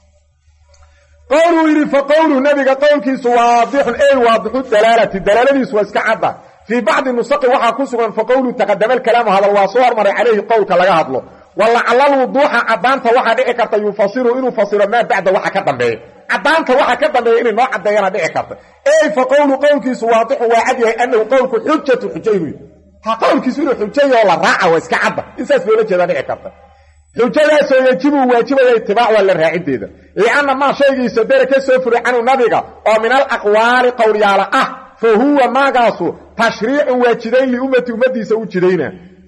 Speaker 1: qawlu yiri fa qawlu nabiga qawlkiisu waadixun ay waadixu dalalati dalaladiisu waa iska cadda fi ba'd nusqi waxa ku sugan fa qawlu taqaddama al-kalam hadal waa soo hormaray alayhi qawlka laga hadlo wala alal wuduha adaanta waxa dhici karta yufasiru inuu fasiro ma ba'da waxa ka dambeeyo adaanta waxa ka dambeeyo inuu noo cadeeyana dhici karta ay fa qawlu qawlkiisu waadixu waa cad yahay annahu qawlku hujjatu hujjayhi ha qawlkiisu inuu hujjayo la raaca waa iska cadda intaas loo jeeda dhici karta xujadaas oo yajibu waajibaya itibaac wala raacideeda liana ma shaygiisa daraka soo furay anu nabiga oo min al aqwali qawliyala ah fa huwa magaasu tashrii'u waajidayn li ummati ummadiisa u jidayna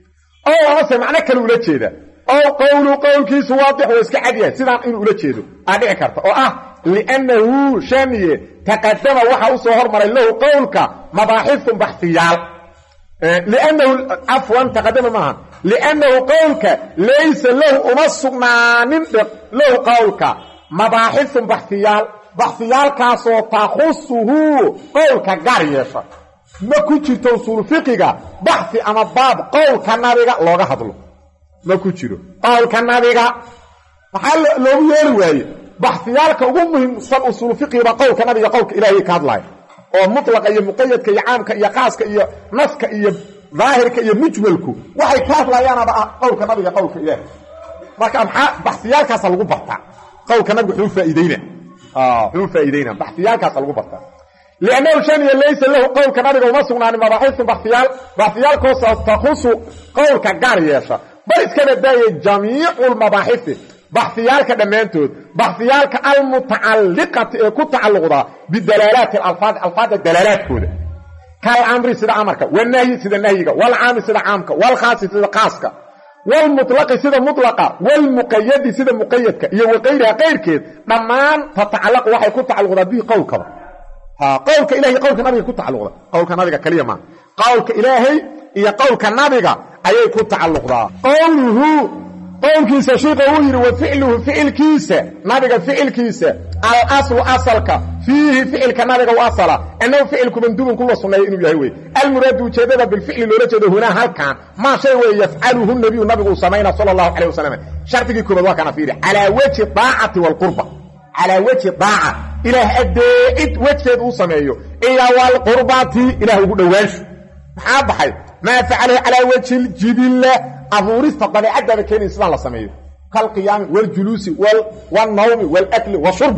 Speaker 1: oo wasa macna kale ula jeeda oo qawlu qawlkiisu waadix oo iska cadiya sidaan inuu ula jeedo aa dhici karta oo ah li'annahu shaniye taqaddama waxa uu soo hormaray lahu qawlka mabaaxithun bahthiyal li'annahu afwan taqaddama maaha لأنه قولك ليس له أمسقنا نندق له قولك مباحث بحثيال بحثيال كاسو تخصه قولك قريشة ما كنت توصل فقه بحث أما باب قولك النبيغة لوغا حضلو ما كنت قولك النبيغة محل لو يروي بحثيالك ومهم صل أصول فقه بقولك النبيغة قولك إلهي كادلاي ومطلق إيا مقيدك إيا عامك إيا قاسك إيا نسك إيا ظاهرك iyo mujmalku waxay ka hadlayaan qowlka nabiga qowlka ilaahay marka maxaa baxtiyaalkaas lagu barta qowlka nabiga wuxuu faa'iideeyna ah wuxuu faa'iideeyna baxtiyaalkaas lagu barta li'annahu shan laysa lahu qowlka nabiga uma sugnaan mabaaxith baxtiyaal baxtiyaalkaas taqusu qowlka gaar yeesha bal iska badaayay jamiicul mabaaxith baxtiyaalka dhamaantood baxtiyaalka al mutaalliqati ee ku tacalluqda bidalalaat al alfaad alfaad dalalaadkooda كالامر سيده امرك والنهي سيده نهيك والعام سيده عامك والخاص سيده خاصك والمطلق سيده مطلقه والمقيد سيده مقيدك iyo waqayra qayrkeed dhamaan tatacalaq waxay ku tacalluqda bi qowlka ha qowlka ilaahi qowlka nabiga ku tacalluqda qowlka nabiga kaliya ma qowlka ilaahi iyo qowlka nabiga ayay ku tacalluqda qowluhu qowlkiisa sheekhu uu yiri wa ficluhu ficilkiisa nabiga ficilkiisa al aslu asalka فيه فعل كنابغا واصلا انه فعل كمندوب كل سنه انه يحوي المراد وجهده بالفعل لو جهده هنا هل كان ما شيء يفعله النبي النبي صلى الله عليه وسلم شرطي كوبا وكان فيه على وجه الطاعه والقربه على وجه الطاعه الى اديت وجهه وسميه الى والقربات الى هو دواش maxaa ما فعله على وجه الجبل ابوريس طبيعه ده كان اسلام الله سميه كالقيام والجلوس والنوم والاكل والشرب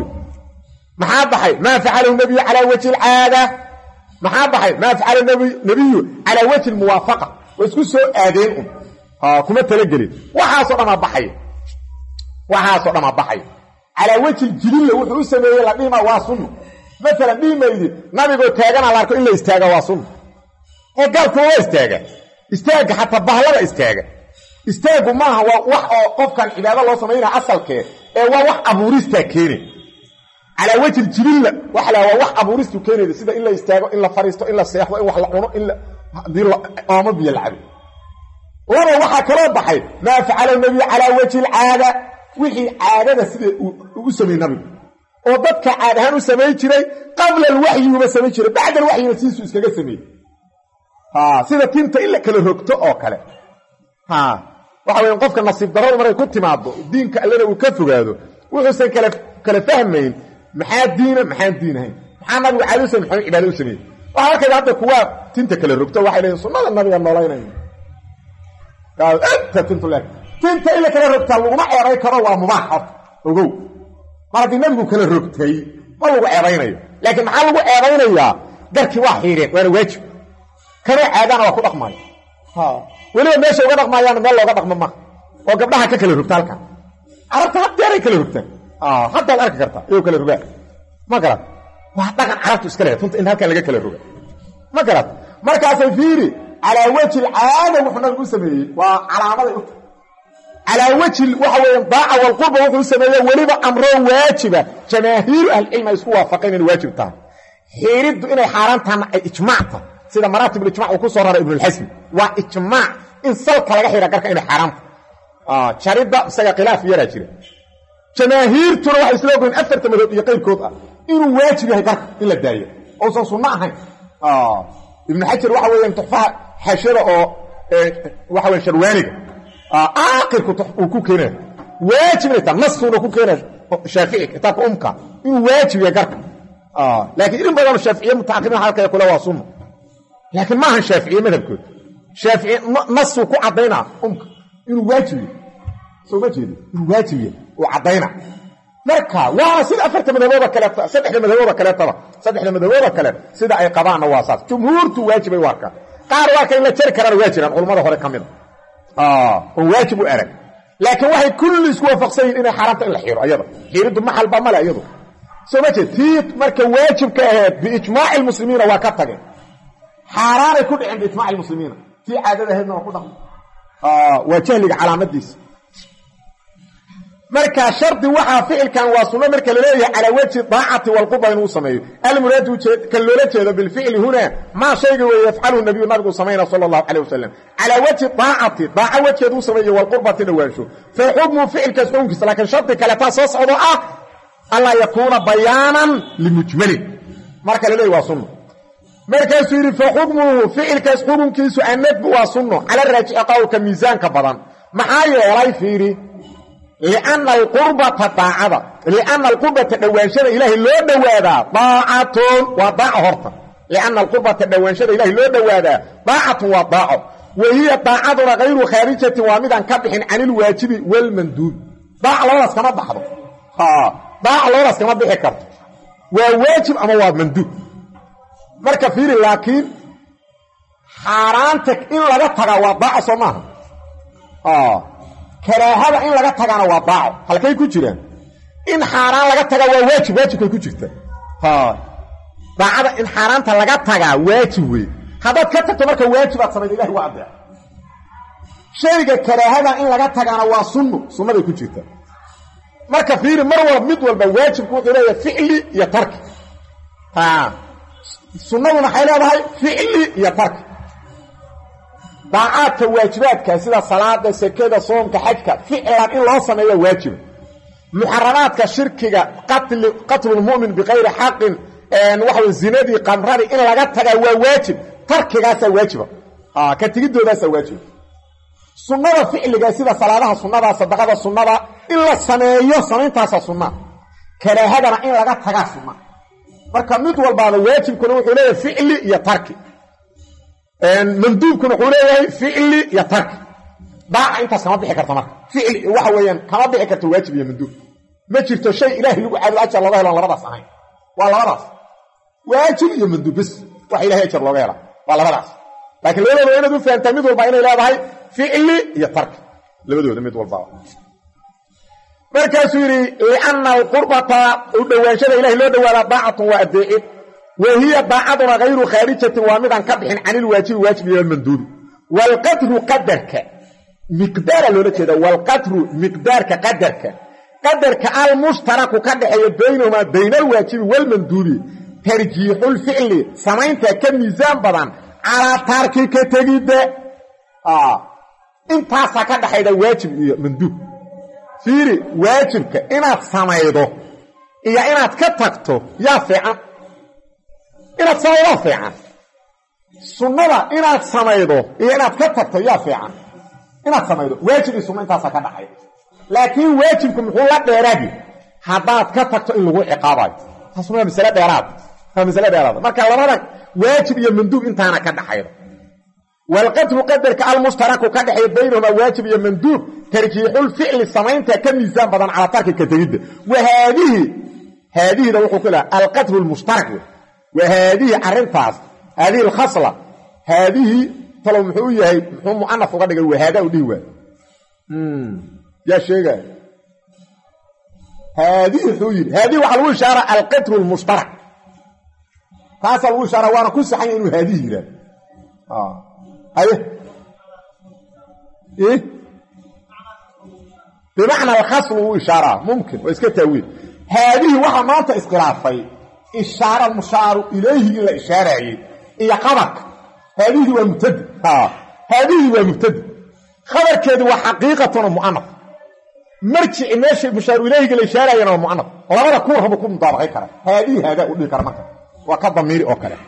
Speaker 1: محابحي ما فعله النبي على وجه العادة محابحي ما فعله النبي نبي على وجه الموافقة واسكو سوء آدين ها كما تلقلي وحاصل ما بحي وحاصل ما بحي على وجه الجليل وحو سميه لديما واصنه مثلا ديما يدي نبي قول تاغان على أركو إلا استاغا واصنه قال كوا استاغا استاغا حتى بحلبا استاغا استاغا ماها وح قف كان عبادة الله سمينا أصل كيه وح أبوريستا كيني على وجه الجبل وحلا وح ابوريستو كينيدا سيده ان لا استاغو ان لا فريستو ان لا سيخو ان wax la cuno in la hadii la qaamo biyo lacab wala waxa kala baxay ma facala nabi ala wajhi al-aada wixii aadada sida uu sameeyay nabi oo dadka aadahan u sameeyay jiray qabla al-wahyi uma sameeyay jiray bacda al-wahyi siisu iskaga sameeyay ha sida tinta illa kala rogto oo kale ha waxa weyn qofka nasiib darro maray ku timaado diinka allana uu ka fogaado wuxuu san kala kala fahmayn maxaa diina maxaa diinahay maxaa nabiga caawisan maxaa cibaado u sameeyay waxa kale hadda kuwa tinta kala rogto waxay leeyihiin sunnada nabiga noolaynay qaal anta tinta lak tinta ila kala rogta laguma eeray karo waa mubaax ogow markii nabigu kala rogtay ma lagu eeraynayo laakiin maxaa lagu eeraynayaa darkii waa xiireen waa waajib kana caadana waa ku dhaqmay ha waliba meesha uga dhaqmayaan meel looga dhaqmo ma oo gabdhaha ka kala rogta halka arabta hadda kala rogta اه حتى الارك كرتا ايو كلا رغا ما قرات waa dhaqan carabtu iska leeyahay tunta in halka laga kala roga ma garat markaas ay fiiri ala wajhi al-aada wuxuu nagu sameeyay waa calaamada ala wajhi waxa weeyaan daa'a wal qurba wuxuu sameeyay waliba amro waajiba jamaahiir al-ilm isku waafaqeen in waajib tahay xiiridu inay xaraan tahay ijmaacta sida maratib al-ijmaac uu ku soo raray ibn al-hasm waa ijmaac in salka laga xira garka inay xaraan ah jarida isaga khilaaf yara jira jamaahiirtuna waxay isla ogeen afarta madhab iyo qayrkood ah inuu waajib yahay garka in la daayo oosan sunno ahayn ibnu xajar waxa weeyaan tuxfaha xashada oo waxa weeye sharwaaniga aakhirku uu ku keenay waajibnayta nasuna ku keenay shaafici kitaabka umka inuu waajib yahay garka laakiin in badan shaafici mutaaqirin halka kula waa sunno laakiin ma ahan shaafici madhabkood shaafici nasu ku cadayna umka inuu waajib yahay soo ma jeedo inuu waajib yahay oo cadayna marka waa sida afarta madhabooda kale saddexda madhabooda kale taba saddexda madhabooda kale sida ay qabaana waa saas jumhuurtu waajibay waarka qaar waa kay la jari karaan waajibaan culimada hore kamid ah oo waajib u arag laakiin waxay kulli isku waafaqsan inay xaraamta in la xiro ayada xiridu maxal ba mala ayadu soo ma jeed tii marka waajibka ahayd bi ijmaa'i muslimiina waa ka tageen xaraamay ku dhicin bi ijmaa'i muslimiina tii caadada ahaydna waa ku dhaqmo ah waa jahliga calaamadiisa marka shardi waxa ficilkan waa sunno marka la leeyahay ala wajhi daacati wal qurba inuu sameeyo al muraadu kan loola jeedo bil ficli huna ma shayga way yafcalu nabiyu nabigu sameeyna sallallahu alayhi wasallam ala wajhi daacati daaca wajheedu sameeyo wal qurbati dhawaansho fa hukmu ficilkaas dhunkiisa laakiin shardi kale taas soo socdo ah alla yakuna bayanan limujmali marka la leeyahay waa sunno markaas yiri fa hukmu ficilkaas dhunkiisu annabi waa sunno ala raaji qawlka miisaanka badan maxaa yeelay fiiri لأن القربة طاعة لأن القربة دوانشة إلهي لو دوادا طاعة وطاعة هرطة لأن القربة دوانشة إلهي لو دوادا طاعة وطاعة وهي طاعة غير خارجة وامدا كبح عن الواجب والمندوب طاعة لورس كما بحضر طاعة لورس كما بحكرت وواجب أما مندوب مركب فيري لكن حارانتك إن لغتها وطاعة صماها آه karaahada in laga tagana waa daaco halkay ku jiraan in xaraan laga taga waa waajib waajibkay ku jirta ha daacada in xaraanta laga taga waajib weey hadad ka tagto marka waajibaad sameeyay ilaahi waa adeec shayga karaahada in laga tagana waa sunno sunnaday ku jirta marka fiiri mar walba mid walba waajibku wuxuu leeyahay ficli iyo tarki ha sunnaduna waxay leedahay ficli iyo tarki طاعات واجبات كسيده صلاه سكده صومك حجك فعلا ان لو سميه واجب محرمات كشركه قتل قتل المؤمن بغير حق ان وحو زينادي قمري ان لا تغا واجب تركيغاس واجب اه كتيدوداس واجب سنه فعلها سيده صلاه سنه صدقه سنه الا سميه سنتاس سنه كراهدنا ان لا تغا سنه marka mid walba waajib kuna wuxuu leeyahay ficli iyo tarki مندوب كن خليه فعلي يا ترك باع انت كما بخي كرت marka فعل waxa weeyaan kama bixi karto waajib iyo mandub ma jirto shay ilaahi lagu caado ajal Allah helan labadaas ahayn waa labadaas waajib iyo mandub bis wax ilaahi ajal looga hela waa labadaas laakiin labadooda inadu fahantaa mid walba inay leedahay ficli iyo tark labadooda mid walba markaas yiri li'anna al-qurbata u dhawaanshada ilaahi loo dhawaada daacatu wa adeecid وهي طاعة غير خارجة وامدا كبح عن الواجب واجب المندوب والقدر قدرك مقدار لولكده والقدر مقدارك قدرك قدرك المشترك كدحي بينهما بين الواجب والمندوب ترجيح الفعل سمينت كميزان بدن على تركك تجد اه انت سكدحي الواجب والمندوب فيري واجبك ان سميدو يا ان كتغتو يا فعل inaad sameeyo fiican sunnada inaad sameeyo iyo inaad ka tagto yaa fiican inaad sameeyo waajib sunna intaas ka dhaxay laakiin waajibku muxuu la dheeraadi hadaad ka tagto in lagu ciqaabayo taasuna mas'ala dheeraad waa mas'ala dheeraad marka labada waajib iyo mandub intaana ka dhaxaydo wal qadru qadarka al mushtarak ka dhaxay baynahuma waajib iyo mandub tarjiihul fi'l samaynta ka miisaan badan ala tarki ka tagid wa hadhihi hadhihi wuxuu kula al qadru al mushtarak وهذه عرنتاس هذه الخصلة هذه طلب محوية هي محو مؤنف وقدق وهذا وديوة يا شيخ هذه حوية هذه وحلو إشارة القتل المشترك فاسألوا إشارة وانا كل سحين إنه هذه لا آه أيه إيه بمعنى الخصل وإشارة ممكن وإسكت تأويل هذه وحا مانتا إسقرافي إشارة المشار إليه إلا إشارة إيا قبك هذه هو المبتدئ هذه هو المبتدئ خبر كده وحقيقة مؤنف marjici meesha mushaaru ilayhiga la ishaarayana waa mu'anaf labada kuur haba ku mudaabaqay kara haadii haadaa u dhigi kara marka waa ka damiiri oo kale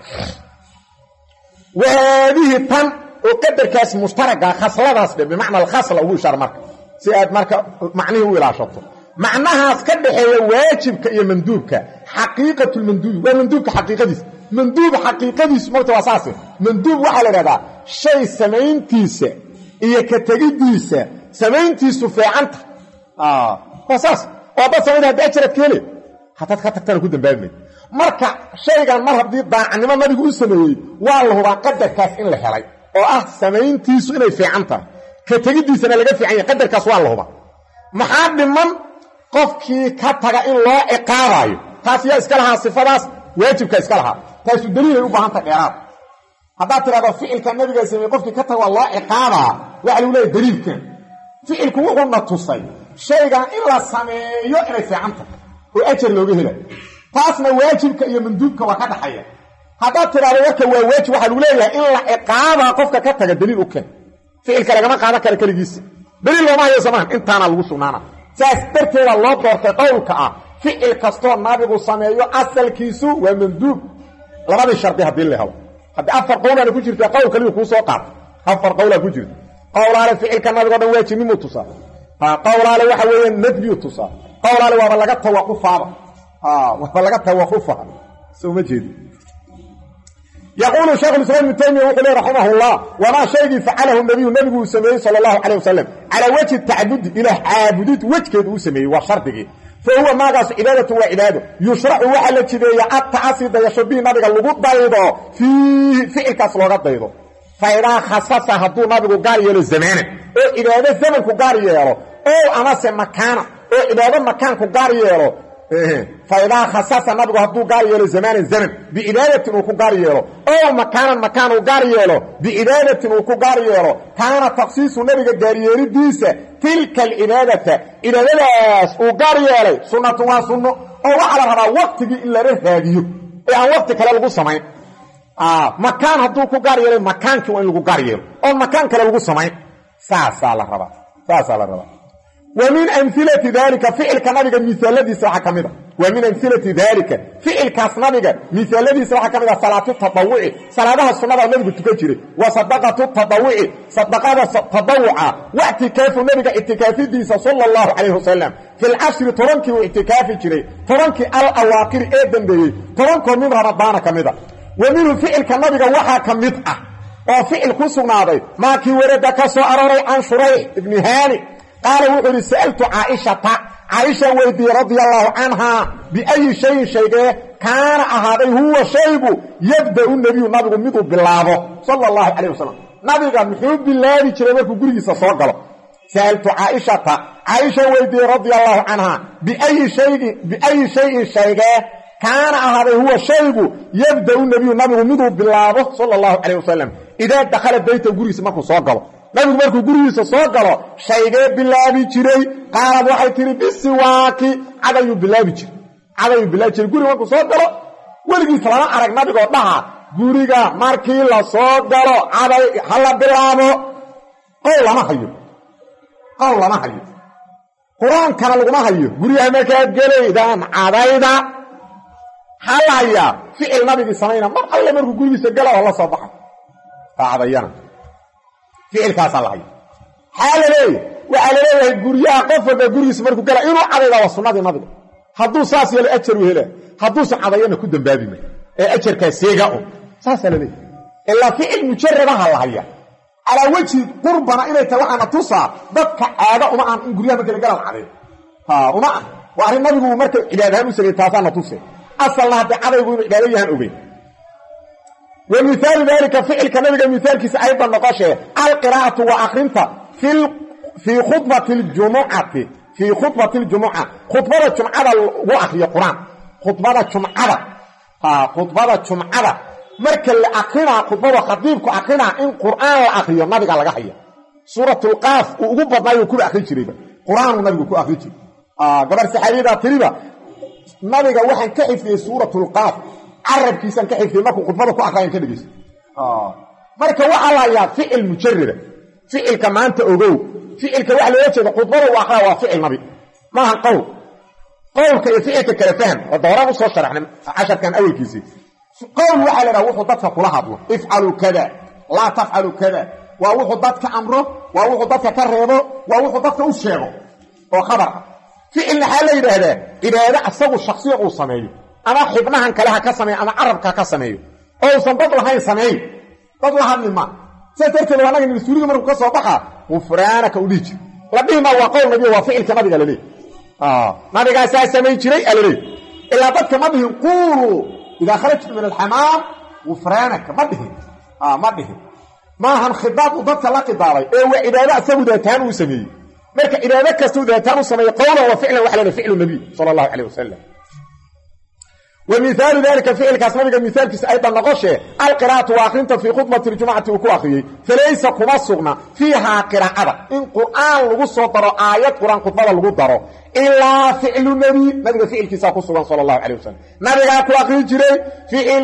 Speaker 1: wahaadihi tan oo qadarkaas mushtaraga khasladaas dhe bimacna alkhasla ugu ishaar marka si aad marka macnihii u ilaashato macnahaas ka dhaxeeya waajibka iyo manduubka xaqiiqatu lmanduubi waa manduubka xaqiiqadiisa manduub xaqiiqadiisu marta waa saase manduub waxaa la idhahdaa shay samayntiisa iyo ka tegidiisa samayntiisu fiicanta waa saas oo dad samaynta haddi ajaraad ka hele hataad ka tagtana ku dambaabimay marka shaygan mar haddii daacnimo nabigu u sameeyey waa la hubaa qadarkaas in la helay oo ah samayntiisu inay fiican tahay ka tegidiisana laga fiican yahay qadarkaas waa la hubaa maxaa dhiman qofkii ka taga in loo ciqaabayo taas yaa iska lahaa sifadaas waajibka iska lahaa taasu daliilay u baahanta dheeraad haddaad tidhahdo ficilka nabiga sameeyey qofkii ka taga waa loo ciqaabaa waxa lagu leeyahy daliilkan ficilku wuxuuna tusay shaygan in la sameeyo inay fiican tahay oo ajar looga helayo taasna waajibka iyo manduubka waa ka dhaxaya haddaad tidhahdo warka waa waajib waxaa lagu leeyahay in la ciqaabaa qofka ka taga daliil u keen ficilka lagama qaadan kara keligiisa daliil looma hayo samaan intaana lagu sugnaana saas darteeda loo doortay qowlka ah ficil kastoo nabigu sameeyo asalkiisu waa manduub labadii shardi haddii la helo haddii afar qowlaana ku jirta qowl kaliya kuu soo qaata afar qowlaa ku jirta qowlaale ficilka nabigo dhan waajibnimuu tusaa qowlaale waxa weeye nadbiyu tusaa qowlaale waaba laga tawaqufaaba waaba laga tawaqufa soo ma jeedi يقول شيخ الإسلام ابن تيمية وقال رحمه الله وما شيء فعله النبي النبي سميه صلى الله عليه وسلم على وجه التعبد إلى عابدت وجه سميه وشرطه فهو ما قاس عبادة وعبادة يشرع وحل كذا التعصيد يشبه نبي اللغوط ضيضه في فعل كسلوغات ضيضه فإذا خصص هدو نبي قال يلو الزمان أو عبادة زمن كقال يلو أو أمس مكان أو عبادة مكان كقال يلو فإذا خصص نبي هدو قال يلو زمان الزمن بعبادة وكقال يلو أو مكان مكان وقال يلو بعبادة وكقال يلو كان تخصيص نبي قال يلو ديسة تلك العبادة إذا لباس وقال يلو سنة وسنة أو على هذا وقت إلا رهاديو يعني وقت كلا لغو سمين آه مكان هدو كقال يلو مكان كوين لغو قال يلو أو مكان كلا لغو سمين ساسا لربا ساسا لربا ومن أمثلة ذلك فعل كنبغا مثال الذي سوحا كمدا ومن أمثلة ذلك فعل كنبغا مثال الذي سوحا كمدا صلاة التطوع صلاة السنة النبي تكجري وصدقة التطوع صدقة التطوع واعتكاف النبي اعتكاف ديس صلى الله عليه وسلم في العشر ترنك واعتكاف جري ترنك الأواقر ايدن دي ترنك من رمضان كمدا ومن فعل كنبغا وحا كمدا وفعل كسنادي ما كي ورد كسو أراري عن شريح ابن هاني قال وقل سألت عائشة عائشة ويدي رضي الله عنها بأي شيء شيء كان هذا هو شيء يبدأ النبي النبي ميضو بالله صلى الله عليه وسلم نبي قال محبوب بالله يشربك قريسة صغل سألت عائشة عائشة ويدي رضي الله عنها بأي شيء بأي شيء شيء كان هذا هو شيء يبدأ النبي النبي ميضو بالله صلى الله عليه وسلم إذا دخل بيت قريسة ماكو صغل nabigu markuu gurigiisa soo galo shaygee bilaabi jiray qaarad waxay tiri bisiwaaki cadayu bilaabi jiray cadayu bilaabi jiray guriga markuu soo galo weligiisa lama arag nabigoo dhaha guriga markii la soo galo caday hala bilaabo qowl lama hayo qowl lama hayo qur-aankana laguma hayo guriga markaad gelaydaan cadayda halaya ficil nabigii samayna mar alle markuu gurigiisa galo oo la soo baxa cadayana فعل كاس الله حال ليه وعلى ليه غريا قفد غريس markuu gala inuu cadayda waa sunnada nabiga haduu saas yeel ajar u hela haduu san cadayna ku dambaabay ma ee ajarka seega oo saas leeyahay illa fi'il mujarradaha la haya ala wajhi qurbana inay tahay waxana tusa dadka aada uma aan in guriyaha markay galaan caday ha uma waa arin nabigu markay cibaadaha u sameeyay taasana tusay asalna hada cadaygu inuu cibaado yahan ogeey ومثال ذلك فعل كنبغا مثال كيس ايضا نقاشه القراءه واخرنته في في خطبه الجمعه في خطبه الجمعه خطبه الجمعه واخر القران خطبه الجمعه ها خطبه الجمعه marka la aqrina khutbada khadiibku aqrina in quraan la aqriyo nabiga laga hayo suuratul qaaf uu ugu badnaayo ku aqrin jiray quraan nabigu ku aqrin jiray ah gabar saxaabada tiriba nabiga waxaan ka xifdiyay suuratul qaaf عرب كيسان كحيف markuu khudbada ku aqraan ka dhigis ah marka waxa la yaa ficil mujarrad ficil ka maanta ogow ficilka wax loo jeedo khudbada waa akhra waa ficil nabi ma aha qowl qowlka iyo ficilka kala faham oo dooran u soo sharaxnay casharkan awalkiisii qowl waxa la yiraahdaa wuxuu dadka kula hadlo ifcalu kada la tafcalu kada waa wuxuu dadka amro waa wuxuu dadka ka reebo waa wuxuu dadka u sheego oo khabar ficil waxa la yiraahdaa ibaada asagu shakhsiyan uu sameeyo ama xibnahan kale ha ka sameeyo ama arabka ka sameeyo oo san dad lahayn sameeyo dad lahayn ma sadarteed waa naga suuriga markuu ka soo baxa wufraanaka u dhiji la dhima waa qowl nabi waa ficilka nabiga leeyahay ah nabiga saa sameey jiray alay ila dadka ma dhihin qulu ida kharajtu min al-hamam wufraanaka ma dhihin ah ma dhihin ma han khidaab dadka la qidaabay ee waa ibaada asagu daataan uu sameeyay marka ibaada kasto daataan uu sameeyay qowlan wa ficlan waxa la ficil nabi sallallahu alayhi wasallam ومثال ذلك فعل كاسمك مثال كيس ايضا نقشه القراءه واخرين في خطبه الجمعه وكو اخري فليس كما سغنا فيها قراءه ان قران لو سو درو ايات قران خطبه لو درو الا فعل النبي نبي فعل كيس اكو صلى الله عليه وسلم نبي كو اخري جري فعل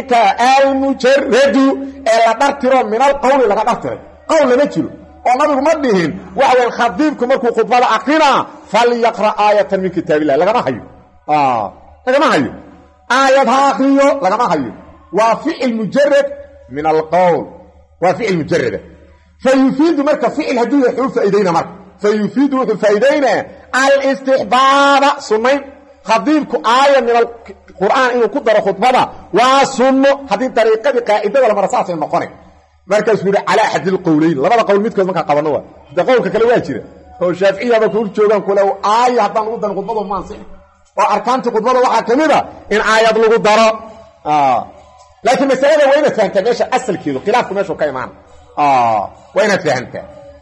Speaker 1: كالمجرد الا درتر من القول لا درتر قول ما جرو ونبي ما دهين وهو الخطيب مركو خطبه اخرنا فليقرا ايه من كتاب الله لا ما هيو اه لا ما هيو آيات هاقيو لغما هيو وفعل مجرد من القول وفعل مجرد فيفيد مركا فعل هدو يحيو فايدينا مركا فيفيد فايدينا الاستحباب سنين خضيبكو آية من القرآن إنه كدر خطبة وسنة هذه طريقة قائدة ولا مرساسة المقونة مركا يسمي على أحد القولين لما قول ميتكو مكا قبنوه ده قولك كالواجرة هو الشافعية بكل جوغان كلو آية هدان قدر خطبة ومانسين واركانته خطبه waxa kamida in aayad lagu daro ah laakiin mas'alada wayna fahamta meesha asalkeedu khilaafku meesha ka imaan ah wayna fahamta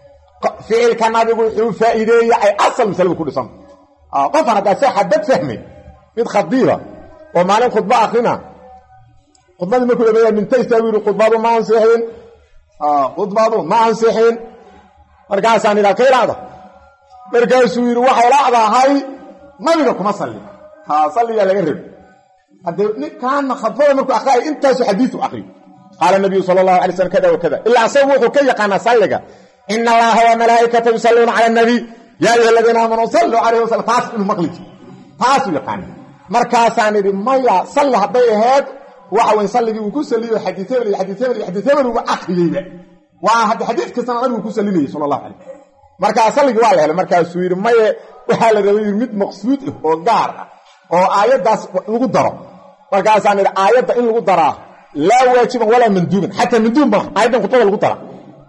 Speaker 1: fiil kan nabigu wuxuu faa'iideeyay ay asal mas'aladu ku dhisan ah qofna hada saxadad fahmi mid khadiira oo maalin khutba akhrina khutbadu ma ku leeyahay min taysawiru khutbadu ma ansaxin ah khutbadu ma ansaxin markaas aan ila kayraada markaas uu yiri waxa laadahay nabiga kuma salli ha salli ya laga rib hada ninkan khadfada markuu aqay intaas xadiisu aqri qala nabi sallallahu alayhi wasallam kada wa kada illa asabu ka yaqana salliga inna allaha wa malaa'ikatahu yusalluna ala nabi ya ayyuhalladhina amanu sallu alayhi wa sallam taasbihu maqlid taasu yaqaan markaasaan iri maya salli haday ahayd waxa way salligii uu ku saliyo xadiiثada xadiiثada xadiiثada uu aqriyay waa hada xadiis ka sanad uu ku saliyay sallallahu alayhi markaas salligii waa la helay markaas uu yiri maya waxa la rabay mid maqsuud oo gaar ah oo aayadaas lagu daro markaas aan aayada in lagu daraa la waajiban wala manduuban hatta manduuban ba aayadan khutbada lagu dara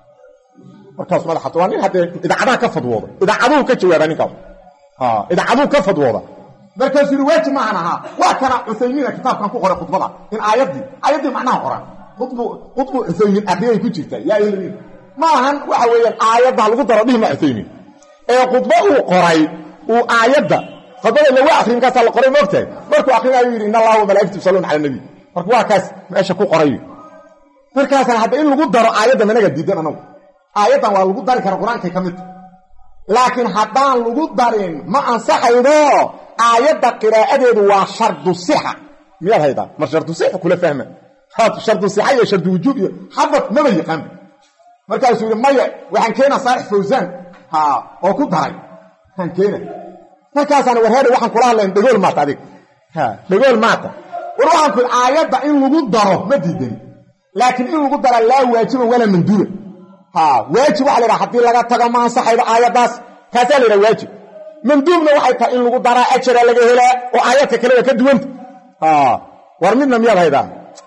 Speaker 1: markaas madax xatwaan in hada idaacadaha ka fadwoodo idaacaduhu ka jawaabaan ninkaas ha idaacaduhu ka fadwooda markaas uu waajib ma aha waa kana Uthaymin kitaabkan ku qoray khutbada in aayadii aayadii macnaha qoran khutbu khutbu Uthaymin adiyay ku jirta yaa ilmiin ma ahan waxa weeyaan aayada lagu daro dhima Uthaymin ee khutba uu qoray oo aayada qadada lagu akhrin ka sal qoray moogtay markuu akhriyo yiri inna allaha wa malaa'ikatahu yusalluna 'ala nabi markuu waa kaas meesha ku qoray markaas hada in lagu daro aayada managa diidan anagu aayadan waa lagu dari kara quraanka kamid laakiin hadaan lagu darin ma ansaxaydo aayada qiraa'adeedu waa shartu siha miyad hayda ma shartu siha kula fahma haad shartu siha iyo shartu wujub iyo habat ma yaqaan markaas uu maya waxaan keenaa saax fawzan ha oo ku daray kan keena markaas aan warheedo waxaan kula hadlayn dhagool maata adig ha dhagool maata waxaan ku aayada in lagu daro ma diidan laakiin in lagu daro la waajiba wala manduuba ha waajib waxa la hadii laga tago ma ansaxaydo aayadaas kaasa la waajib manduubna waxay tahay in lagu daro ajra laga helaa oo aayadka kale ka duwan ha war midna miyad hayda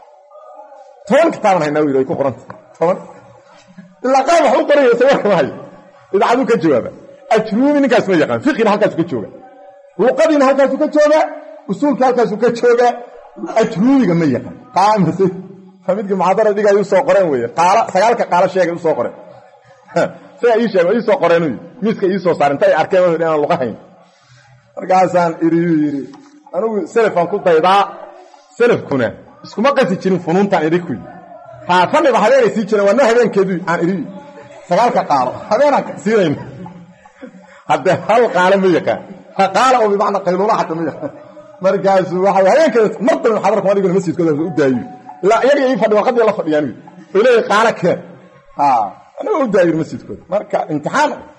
Speaker 1: toban kitaab hayna wiilay ku qoranta toban illa qaab wuxuu qorayay sawirka wahay idaacadu ka jawaaba ajruumi ninkaas ma yaqaan fiqina halkaas ka jooga luqadina halkaas ka jooga usulka halkaas ka jooga ajruumiga ma yaqaan qaamse famidka muxaadara diga ay soo qoreen weeye qaala sagaalka qaala sheegay soo qoreen say ay sheegay soo qoreen miiska ay soo saarantay arkeen inaan luqahayn markaasaan iri iri anigu salafan ku daydaa salafkuna iskuma qasi jirin funuuntan idinku ha fadhiba habeen si jiray wana habeenkeedu aan iri sagaalka qaalo habeenaka siireen hada hal qaalo ma yaqaan ha qaalo oo bimacna qaylula hatta ma yaqaan markaas waxa habeenkeedu martan xadarku adiga masjidkooda u daayo la yaga ay fadhi waqti la fadhiyaan ilaa qaala ka ha ana u daayo masjidkooda marka imtixaan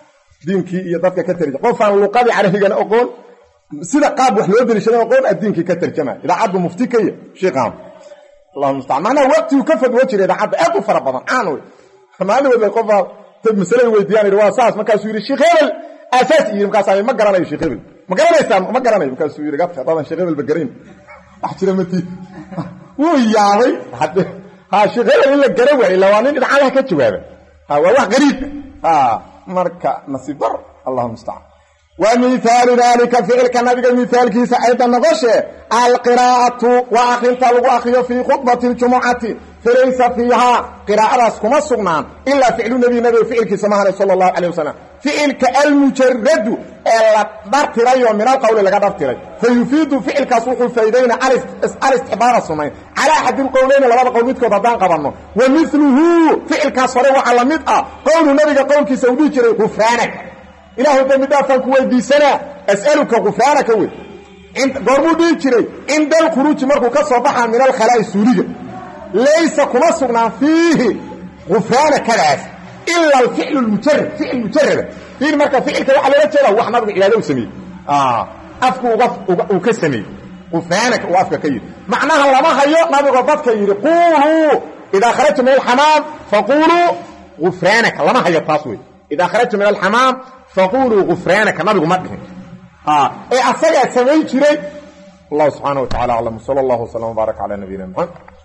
Speaker 1: diinkii iyo dadka ka tarjama qofaan luqadii carabigana aqoon sida qaab wax loo dirishado aqoon diinkii ka tarjama idaacadu mufti kay sheekhan Allahu musta'an maana waqti uu ka fadwo jiray idaacada aad u fara badan aan way kamaal wada qofa tad mas'ala weydiiyaan waa saas markaas uu yiri sheekh hebel asaas iyo markaas ay ma garanayo sheekh hebel ma garanaysaa ma garanayo markaas uu yiri gabta badan sheekh hebel bagarin wax jira mati wuu yaabay hadda ha sheekh hebel ila garaway ila waa nin idaacada ka jawaaba ha waa wax qariib ha marka nasiib dar Allahu musta'an ومثال ذلك فعل كنبي مثال كيس أيضا نغشه القراءة وأخنت لغو أخيه في خطبة الجمعة فليس فيها قراءة راسكم السغنان إلا فعل النبي نبي فعل كيس مهر صلى الله عليه وسلم فعل كالمجرد إلا دارتري ومن القول لك دارتري فيفيد فعل كسوق الفيدين على استحبار السنين على حد القولين لبعض قوميتك وضدان قبرنا ومثله فعل كسوق على مدأ قول النبي قول كيس وديك غفرانك إله دمدافن كويديسنا أسألك غفرانك وي انت غرمو دي جيري عند الخروج markuu ka soo baxaa min al-khalaa'i suuriga laysa kuma sugnaan fiihi غفرانك kalaas illa al-fi'l al-mujarrad fi'l mujarrad fiir marka fi'lka waxa laga jeedaa wax nabiga ilaado sameeyay ah afku uu ka sameeyay غفرانك oo afka ka yiri macnaha lama hayo nabiga dadka yiri qulu idha kharajtum min al-hamam faqulu غفرانك lama hayo taas way idha kharajtum min al-hamam فقولوا غفرانك نبي ما دحين اه اي اسغا سمي جيري الله سبحانه وتعالى علم صلى الله وسلم وبارك على نبينا محمد